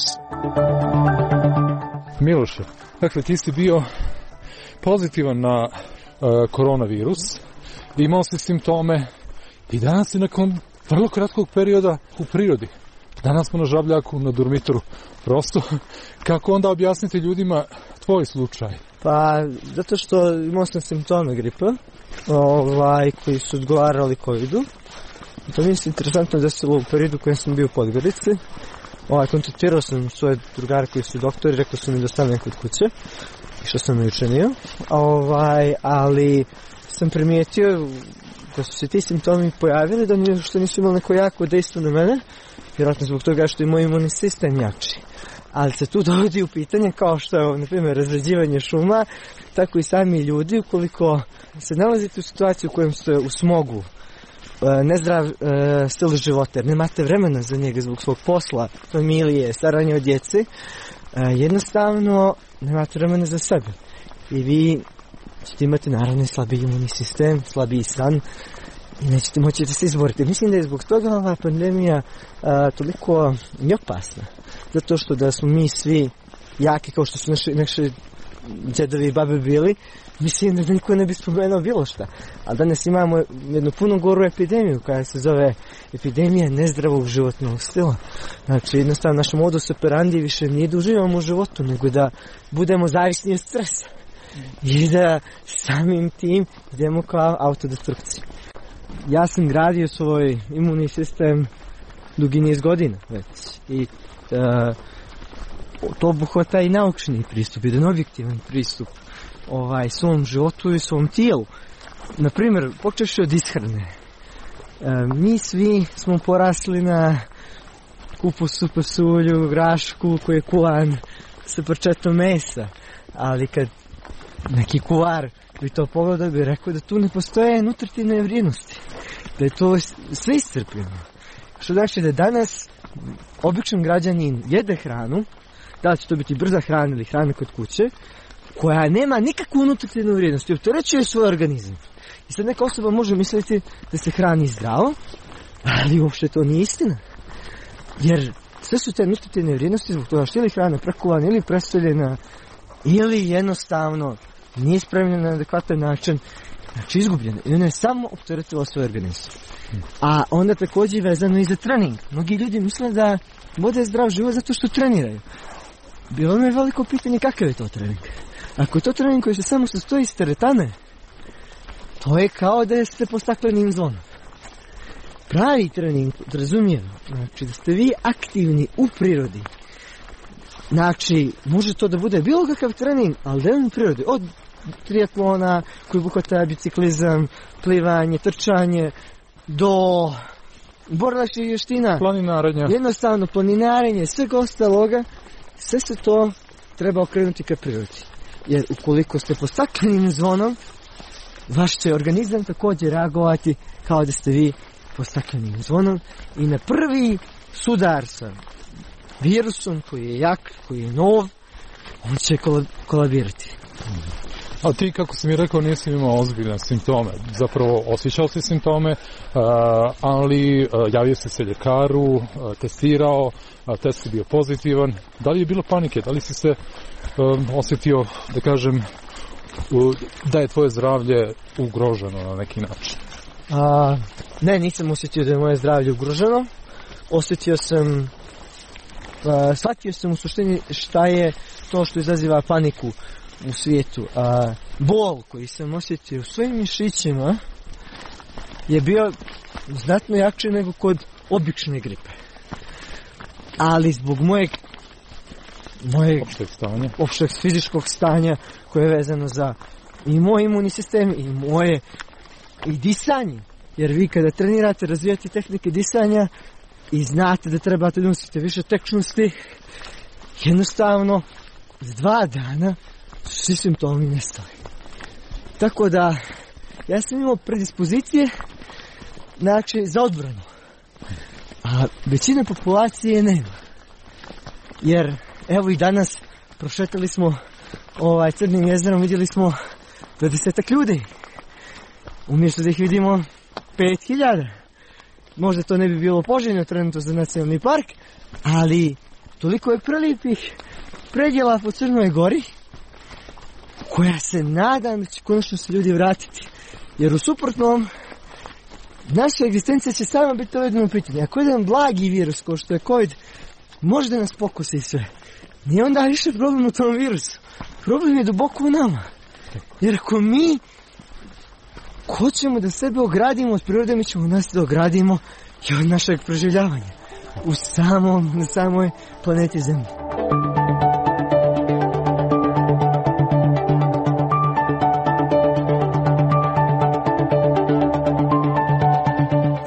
Miloše, dakle ti si bio pozitivan na uh, koronavirus, imao si simptome i danas si nakon vrlo kratkog perioda u prirodi. Danas smo na Žabljaku, na dormitoru. Prosto, kako onda objasniti ljudima tvoj slučaj? Pa, zato što imao sam simptome gripe, ovaj, koji su odgovarali covidu. To mi se interesantno desilo u periodu kojem sam bio u Podgorici. Ovaj, kontaktirao sam svoje drugare koji su doktori, rekao su mi da ostanem kod kuće. što sam me učinio, ovaj, ali sam primijetio da su se ti simptomi pojavili, da ni, što nisu imali neko jako dejstvo na mene, vjerojatno zbog toga što je moj imunni sistem jači. Ali se tu dovodi u pitanje kao što je, na primjer, razređivanje šuma, tako i sami ljudi, ukoliko se nalazite u situaciji u kojem ste u smogu, nezdrav e, stil života, jer nemate vremena za njega zbog svog posla, familije, staranja o djeci, e, jednostavno nemate vremena za sebe. I vi ćete imati naravno slabiji imunni sistem, slabiji san i nećete moći da se izborite. Mislim da je zbog toga ova pandemija a, toliko i opasna. Zato što da smo mi svi jaki kao što su naši, naši djedovi i babe bili, mislim da niko ne bi spomenuo bilo šta. Ali danas imamo jednu puno goru epidemiju koja se zove epidemija nezdravog životnog stila. Znači jednostavno naš modus operandi više nije da uživamo u životu, nego da budemo zavisni od stresa. I da samim tim idemo kao autodestrukciji. Ja sam gradio svoj imunni sistem dugi niz godina već. I uh, to obuhvata i naučni pristup, jedan objektivan pristup ovaj, svom životu i svom tijelu. Naprimjer, počeš od ishrane. Uh, mi svi smo porasli na kupusu, pasulju, grašku koji je kuvan sa parčetom mesa. Ali kad neki kuvar bi to pogledao, bi rekao da tu ne postoje nutritivne vrijednosti. Da je to sve iscrpljeno. Što znači da danas običan građanin jede hranu, da li će to biti brza hrana ili hrana kod kuće, koja nema nikakvu nutritivnu vrijednost i opterećuje svoj organizam. I sad neka osoba može misliti da se hrani zdravo, ali uopšte to nije istina. Jer sve su te nutritivne vrijednosti zbog toga što ili hrana prekuvana ili presoljena ili jednostavno nije spremljena na adekvatan način, znači izgubljena. I ona je samo opteretila svoj organizam. A onda također vezano i za trening. Mnogi ljudi misle da vode zdrav život zato što treniraju. Bilo mi je veliko pitanje kakav je to trening. Ako je to trening koji se samo sastoji iz teretane, to je kao da ste po staklenim zvonom. Pravi trening, razumijemo, znači da ste vi aktivni u prirodi. Znači, može to da bude bilo kakav trening, ali da je u prirodi. Od triatlona, koji obuhvata biciklizam, plivanje, trčanje, do borilačkih vještina. Planinarenja. Jednostavno, planinarenje, svega ostaloga, sve se to treba okrenuti ka prirodi. Jer ukoliko ste pod staklenim zvonom, vaš će organizam također reagovati kao da ste vi pod staklenim zvonom i na prvi sudar sa virusom koji je jak, koji je nov, on će kolabirati. A ti, kako si mi rekao, nisi imao ozbiljne simptome. Zapravo osjećao si simptome, ali javio si se ljekaru, testirao, test je bio pozitivan. Da li je bilo panike? Da li si se osjetio, da kažem, da je tvoje zdravlje ugroženo na neki način? A, ne, nisam osjetio da je moje zdravlje ugroženo. Osjetio sam, a, shvatio sam u suštini šta je to što izaziva paniku u svijetu. A, bol koji sam osjetio u svojim mišićima je bio znatno jači nego kod obične gripe. Ali zbog mojeg mojeg opšteg stanja, opšteg fizičkog stanja koje je vezano za i moj imunni sistem i moje i disanje. Jer vi kada trenirate, razvijate tehnike disanja i znate da trebate da nosite više tečnosti, jednostavno s dva dana su svi simptomi nestali. Tako da ja sam imao predispozicije, znači, za odbranu. A većina populacije nema. Jer evo i danas prošetali smo ovaj Crnim jezerom, vidjeli smo dvadesetak ljudi. Umjesto da ih vidimo pet hiljada. Možda to ne bi bilo poželjno trenutno za nacionalni park, ali toliko je prelijepih predjela po Crnoj Gori, koja se nadam da će konačno se ljudi vratiti. Jer u suprotnom, naša egzistencija će samo biti dovedena u pitanje. Ako je jedan blagi virus, kao što je COVID, može da nas pokusi sve. Nije onda više problem u tom virusu. Problem je duboko u nama. Jer ako mi hoćemo da sebe ogradimo od prirode, mi ćemo nas da ogradimo i od našeg preživljavanja u samom, na samoj planeti Zemlji.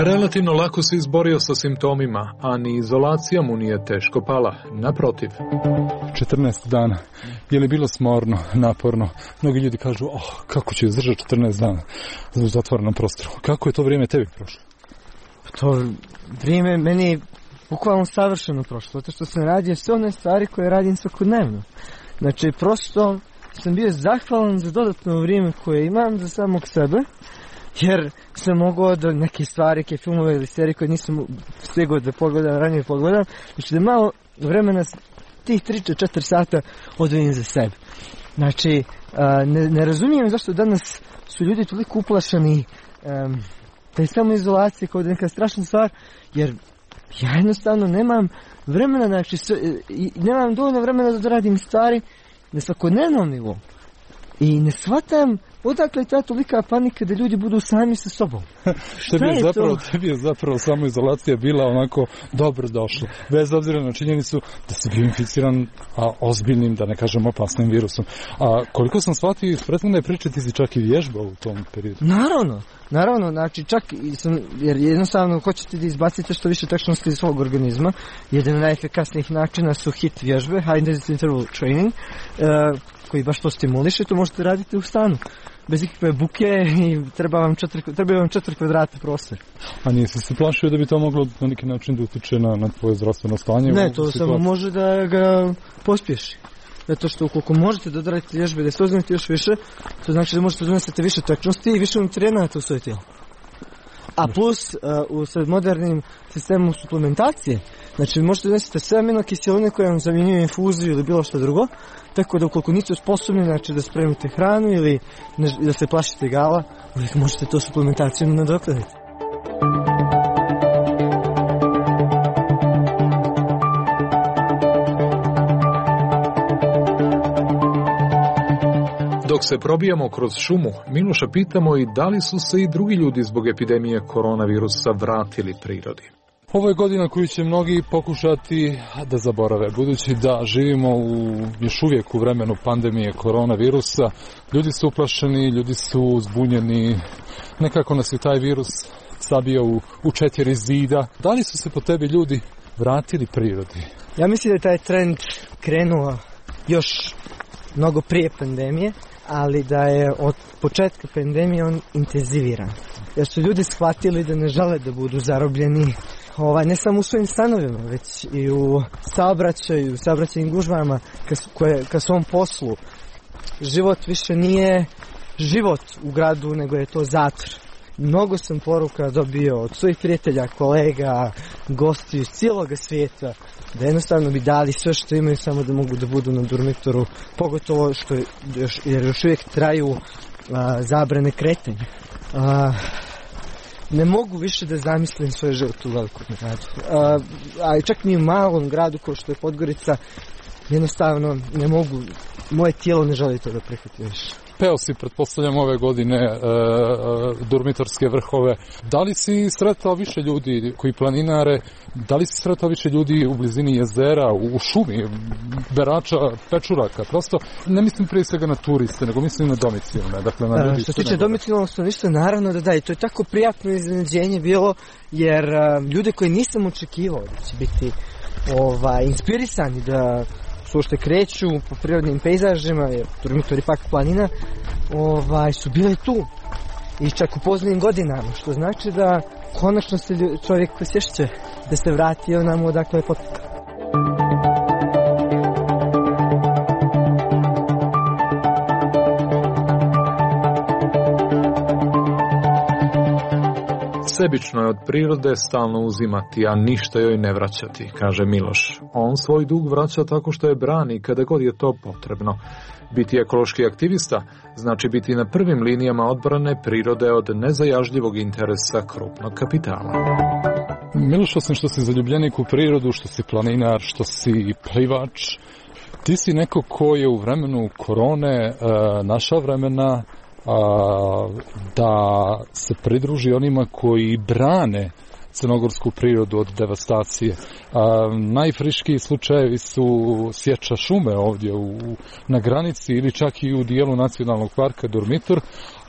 Relativno lako se izborio sa simptomima, a ni izolacija mu nije teško pala. Naprotiv. četrnaest dana. Je li bilo smorno, naporno? Mnogi ljudi kažu, oh, kako će izdržati četrnaest dana u zatvorenom prostoru. Kako je to vrijeme tebi prošlo? To vrijeme meni bukvalno savršeno prošlo, zato što sam radio sve one stvari koje radim svakodnevno. Znači, prosto sam bio zahvalan za dodatno vrijeme koje imam za samog sebe, jer sam mogao da neke stvari, neke filmove ili serije koje nisam stigao da pogledam, ranije pogledam, znači da malo vremena tih tri do četiri sata odvojim za sebe. Znači, ne, ne razumijem zašto danas su ljudi toliko uplašeni um, da je samo izolacija kao da je neka strašna stvar, jer ja jednostavno nemam vremena, znači, nemam dovoljno vremena da radim stvari na svakodnevnom nivou. I ne shvatam odakle je ta tolika panika da ljudi budu sami sa sobom. Šta je zapravo, to? Tebi je zapravo samo izolacija bila onako dobro došla. Bez obzira na činjenicu da si bio inficiran a, ozbiljnim, da ne kažem opasnim virusom. A koliko sam shvatio iz prethodne priče, ti si čak i vježbao u tom periodu. Naravno, naravno, znači čak sam, jer jednostavno hoćete da izbacite što više tečnosti iz svog organizma. Jedan od najefikasnijih načina su hit vježbe, high intensity interval training, uh, koji baš to stimuliše, to možete raditi u stanu. Bez ikakve buke i treba vam četiri, treba vam četiri kvadrata prostor. A nisi se plašio da bi to moglo na neki način da utiče na, na tvoje zdravstveno stanje? Ne, to samo može da ga pospješi. Zato što ukoliko možete da odradite vježbe, da se ozmete još više, to znači da možete da donesete više tečnosti i više nutrijenata u svoje tijelo. A plus, uh, u sad modernim sistemom suplementacije, znači možete donesete sve aminokiseline koje vam zamjenjuju infuziju ili bilo što drugo, tako da ukoliko niste sposobni, znači da spremite hranu ili ne, da se plašite gala, uvijek možete to suplementacijom nadoknaditi. Dok se probijamo kroz šumu, Miloša pitamo i da li su se i drugi ljudi zbog epidemije koronavirusa vratili prirodi. Ovo je godina koju će mnogi pokušati da zaborave, budući da živimo u, još uvijek u vremenu pandemije koronavirusa. Ljudi su uplašeni, ljudi su zbunjeni, nekako nas je taj virus sabio u, u četiri zida. Da li su se po tebi ljudi vratili prirodi? Ja mislim da je taj trend krenuo još mnogo prije pandemije, ali da je od početka pandemije on intenziviran. Jer su ljudi shvatili da ne žele da budu zarobljeni ovaj, ne samo u svojim stanovima, već i u saobraćaju, u saobraćajnim gužvama, ka, koje, ka svom poslu. Život više nije život u gradu, nego je to zatvor. Mnogo sam poruka dobio od svojih prijatelja, kolega, gosti iz cijelog svijeta, da jednostavno bi dali sve što imaju samo da mogu da budu na dormitoru, pogotovo što još, jer još uvijek traju a, zabrane kretanja. A, ne mogu više da zamislim svoj život u velikom gradu. A, a čak ni u malom gradu kao što je Podgorica, jednostavno ne mogu, moje tijelo ne želi to da prihvati više. Peo si, pretpostavljam, ove godine e, e, dormitorske vrhove. Da li si sretao više ljudi koji planinare? Da li si sretao više ljudi u blizini jezera, u, u šumi, berača, pečuraka? Prosto ne mislim prije svega na turiste, nego mislim na domicilne. Dakle, na ljudi. Što se tiče domicilnog stanovništva, naravno da da. I to je tako prijatno iznenađenje bilo, jer a, ljude koje nisam očekivao da će biti ovaj, inspirisani da su što kreću po prirodnim pejzažima, jer dormitori pak planina, ovaj, su bili tu. I čak u poznijim godinama, što znači da konačno se čovjek posješće da se vrati onamo odakle je potekao. Sebično je od prirode stalno uzimati, a ništa joj ne vraćati, kaže Miloš. On svoj dug vraća tako što je brani kada god je to potrebno. Biti ekološki aktivista znači biti na prvim linijama odbrane prirode od nezajažljivog interesa krupnog kapitala. Miloš, osim što si zaljubljenik u prirodu, što si planinar, što si plivač, ti si neko ko je u vremenu korone uh, našao vremena A, da se pridruži onima koji brane crnogorsku prirodu od devastacije. A, najfriškiji slučajevi su sječa šume ovdje u, na granici ili čak i u dijelu nacionalnog parka Dormitor,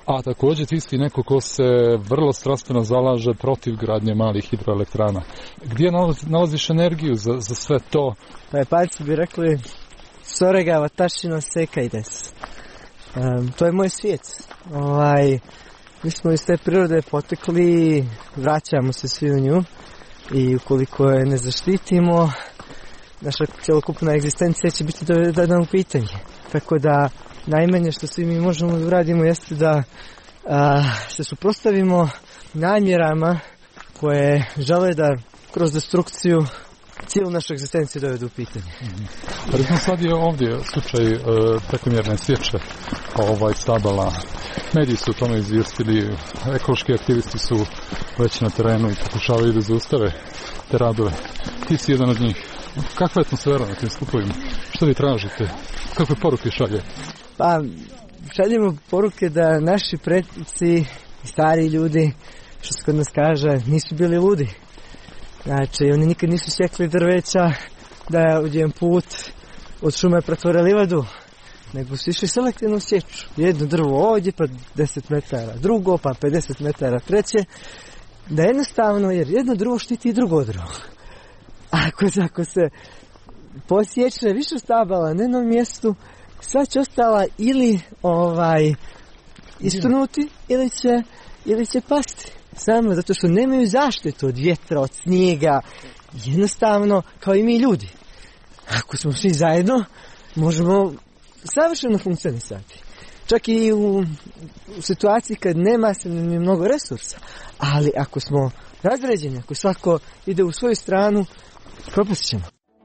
A također ti si neko ko se vrlo strastveno zalaže protiv gradnje malih hidroelektrana. Gdje nalaziš energiju za, za sve to? Pa Japanci bi rekli sorega watashi no sekai desu. Um, to je moj svijet. Ovaj, mi smo iz te prirode potekli, vraćamo se svi u nju i ukoliko je ne zaštitimo, naša cjelokupna egzistencija će biti dovedena u pitanje. Tako da najmanje što svi mi možemo da uradimo jeste da a, se suprotstavimo namjerama koje žele da kroz destrukciju cijelu našu egzistenciju dovedu u pitanje. Mm-hmm. Recimo sad je ovdje slučaj e, prekomjerne sječe ovaj stabala. Mediji su o tome izvijestili, ekološki aktivisti su već na terenu i pokušavaju da zaustave te radove. Ti si jedan od njih. Kakva je atmosfera na tim skupovima? Što vi tražite? Kakve poruke šalje? Pa, šaljemo poruke da naši pretnici, stari ljudi, što se kod nas kaže, nisu bili ludi. Znači, oni nikad nisu sjekli drveća da u jedan put od šume pretvore livadu, nego su išli selektivno sječu. Jedno drvo ovdje, pa deset metara drugo, pa pedeset metara treće. Da jednostavno, jer jedno drvo štiti i drugo drvo. Ako, ako se posječe više stabala na jednom mjestu, sva će ostala ili ovaj istunuti, ili će, ili će pasti. Samo zato što nemaju zaštitu od vjetra, od snijega, jednostavno kao i mi ljudi. Ako smo svi zajedno, možemo savršeno funkcionisati. Čak i u, u situaciji kad nema se ni mnogo resursa. Ali ako smo razređeni, ako svako ide u svoju stranu, propast ćemo.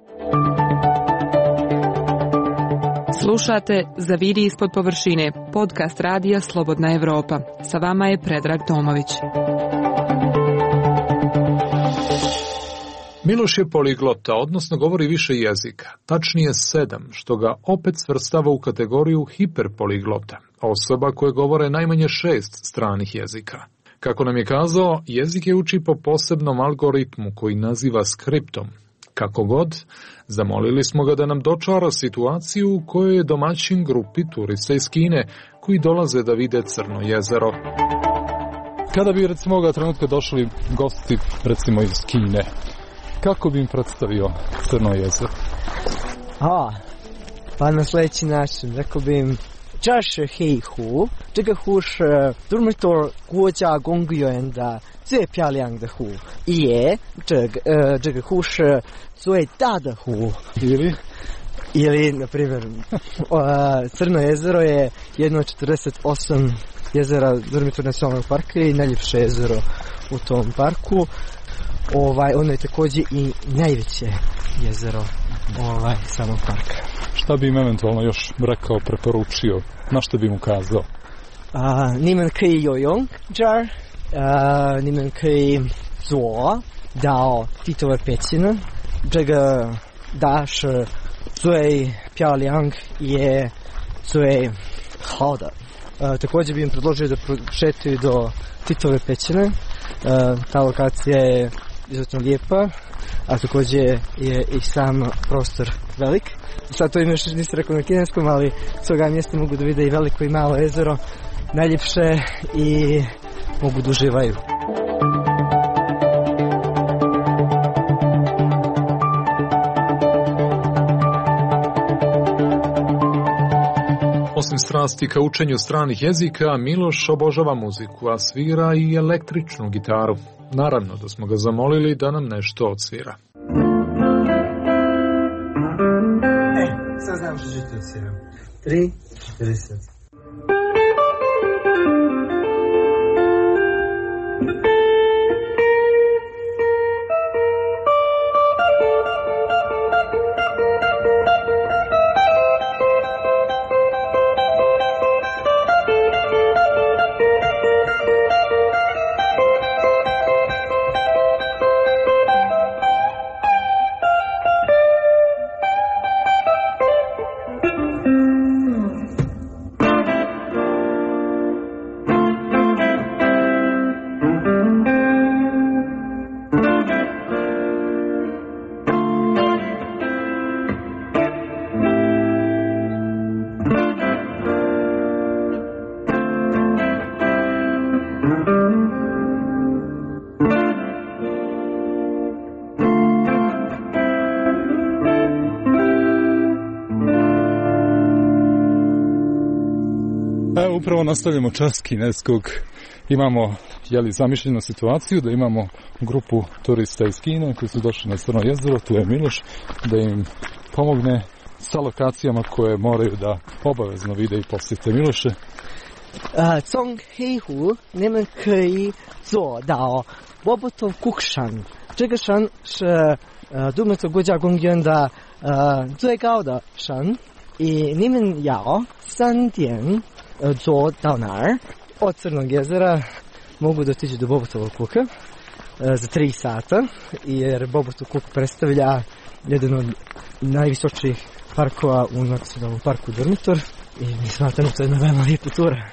Slušate Zaviri ispod površine, podcast radija Slobodna Evropa. Sa vama je Predrag Tomović. Miloš je poliglota, odnosno govori više jezika, tačnije sedam, što ga opet svrstava u kategoriju hiperpoliglota, osoba koje govore najmanje šest stranih jezika. Kako nam je kazao, jezik je uči po posebnom algoritmu koji naziva skriptom. Kako god, zamolili smo ga da nam dočara situaciju u kojoj je domaćin grupi turista iz Kine koji dolaze da vide Crno jezero. Kada bi recimo ovoga trenutka došli gosti recimo iz Kine, kako bi im predstavio Crno jezero? A, pa na sljedeći način, rekao bi im 这是黑湖，这个湖是多米多国家公园的最漂亮的湖，也这个呃这个湖是最大的湖。 Ili ili na primjer Crno jezero je jedno od četrdeset osam jezera Durmitor nacionalnog parka i najljepše jezero u tom parku. Ovaj ono je također i najveće jezero ovaj samog parka. Šta bi im eventualno još rekao, preporučio? Na što bi mu kazao? Uh, 你们可以游泳这儿，呃，你们可以坐到地头的北京，这个大是最漂亮也最好的。Uh, također bi im predložio da šetaju do Titove pećine. Uh, ta lokacija je izuzetno lijepa, a također je i sam prostor velik. Sad to im još nisam rekao na kineskom, ali s toga mjesta mogu da vide i veliko i malo jezero, najljepše, i mogu da uživaju. Osim strasti ka učenju stranih jezika, Miloš obožava muziku, a svira i električnu gitaru. Naravno da smo ga zamolili da nam nešto odsvira. E, sad znam što ću ti odsviram. Tri, četrdeset. Evo, upravo nastavljamo čas kineskog. Imamo, jeli, zamišljenu situaciju da imamo grupu turista iz Kine koji su došli na Crno jezero, tu je Miloš, da im pomogne sa lokacijama koje moraju da obavezno vide i posjete. Miloše? 呃，从黑湖你们可以坐到波波头谷山，这个山是呃杜梅特国家公园的呃最高的山，и你们要三点呃坐到那儿。Od Crnog jezera mogu dotići do Bobotovog kuka e, za tri sata, jer Bobotov kuk predstavlja jedan od najvisočijih parkova u nacionalnom parku Durmitor i mi smatramo to jedna veoma lijepa tura.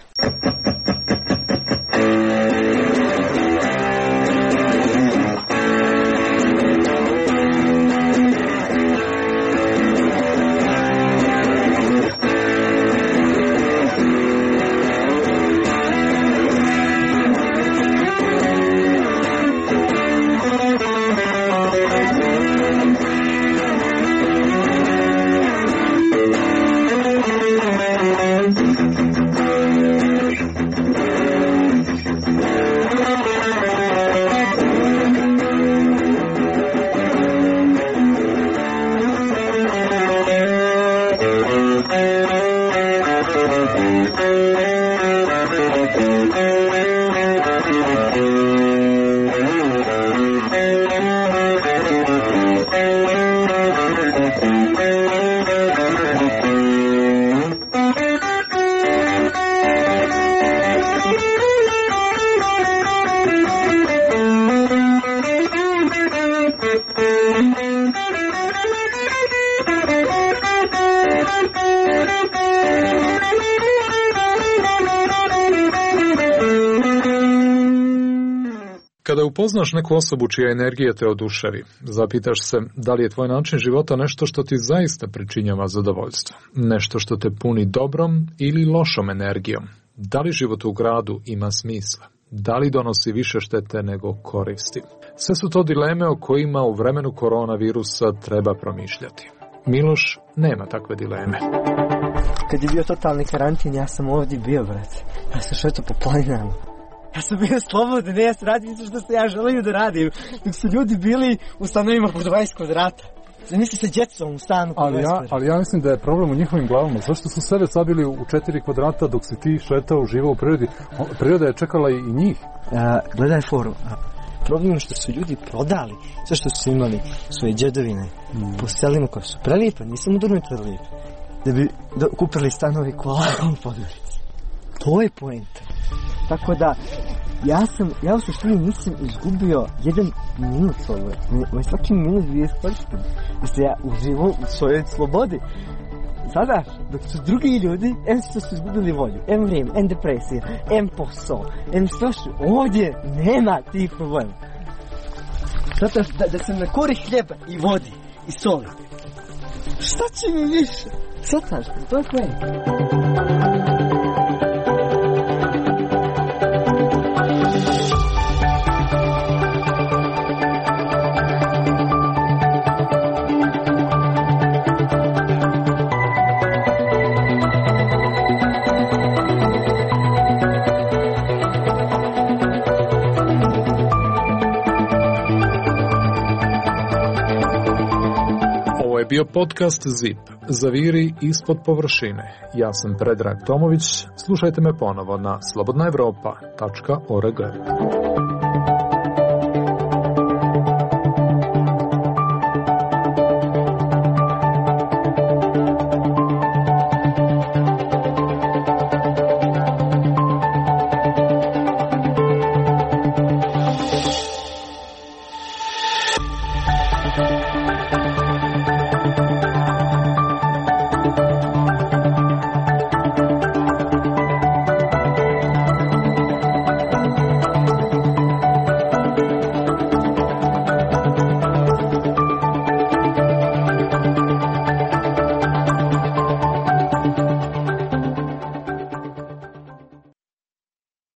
Kada upoznaš neku osobu čija energija te oduševi, zapitaš se da li je tvoj način života nešto što ti zaista pričinjava zadovoljstvo, nešto što te puni dobrom ili lošom energijom, da li život u gradu ima smisla, da li donosi više štete nego koristi. Sve su to dileme o kojima u vremenu koronavirusa treba promišljati. Miloš nema takve dileme. Kad je bio totalni karantin, ja sam ovdje bio, brate. Ja sam šetao po planinama. Ja sam bio slobodan, ja sam radio što se ja želim da radim. Dok su ljudi bili u stanovima po dvadeset kvadrata. Zamisli se djecom u stanu po ali ja, ali ja mislim da je problem u njihovim glavama. Zašto su sebe sabili u četiri kvadrata dok si ti šetao, živao u prirodi? Priroda je čekala i njih. A, gledaj foru. Problem je što su ljudi prodali sve što su imali, svoje džedovine, mm. po selima koje su prelijepe, nisam u Durmitoru lijepe, da bi do, kupili stanovi kola u Podgorici. To je poenta. Tako da, ja sam, ja u suštini nisam izgubio jedan minut svoje. Moj svaki minut bio iskorišten. Da se ja uživam u svojoj slobodi. Sada, dok su drugi ljudi, em što su izgubili volju, em vrijeme, em depresija, em posao, em strašno, ovdje nema tih problema. Zato da, da sam na kori hljeba i vodi i soli. Šta će mi više? Sad to je sve. Bio podcast Zip. Zaviri ispod površine. Ja sam Predrag Tomović. Slušajte me ponovo na slobodna evropa tačka org.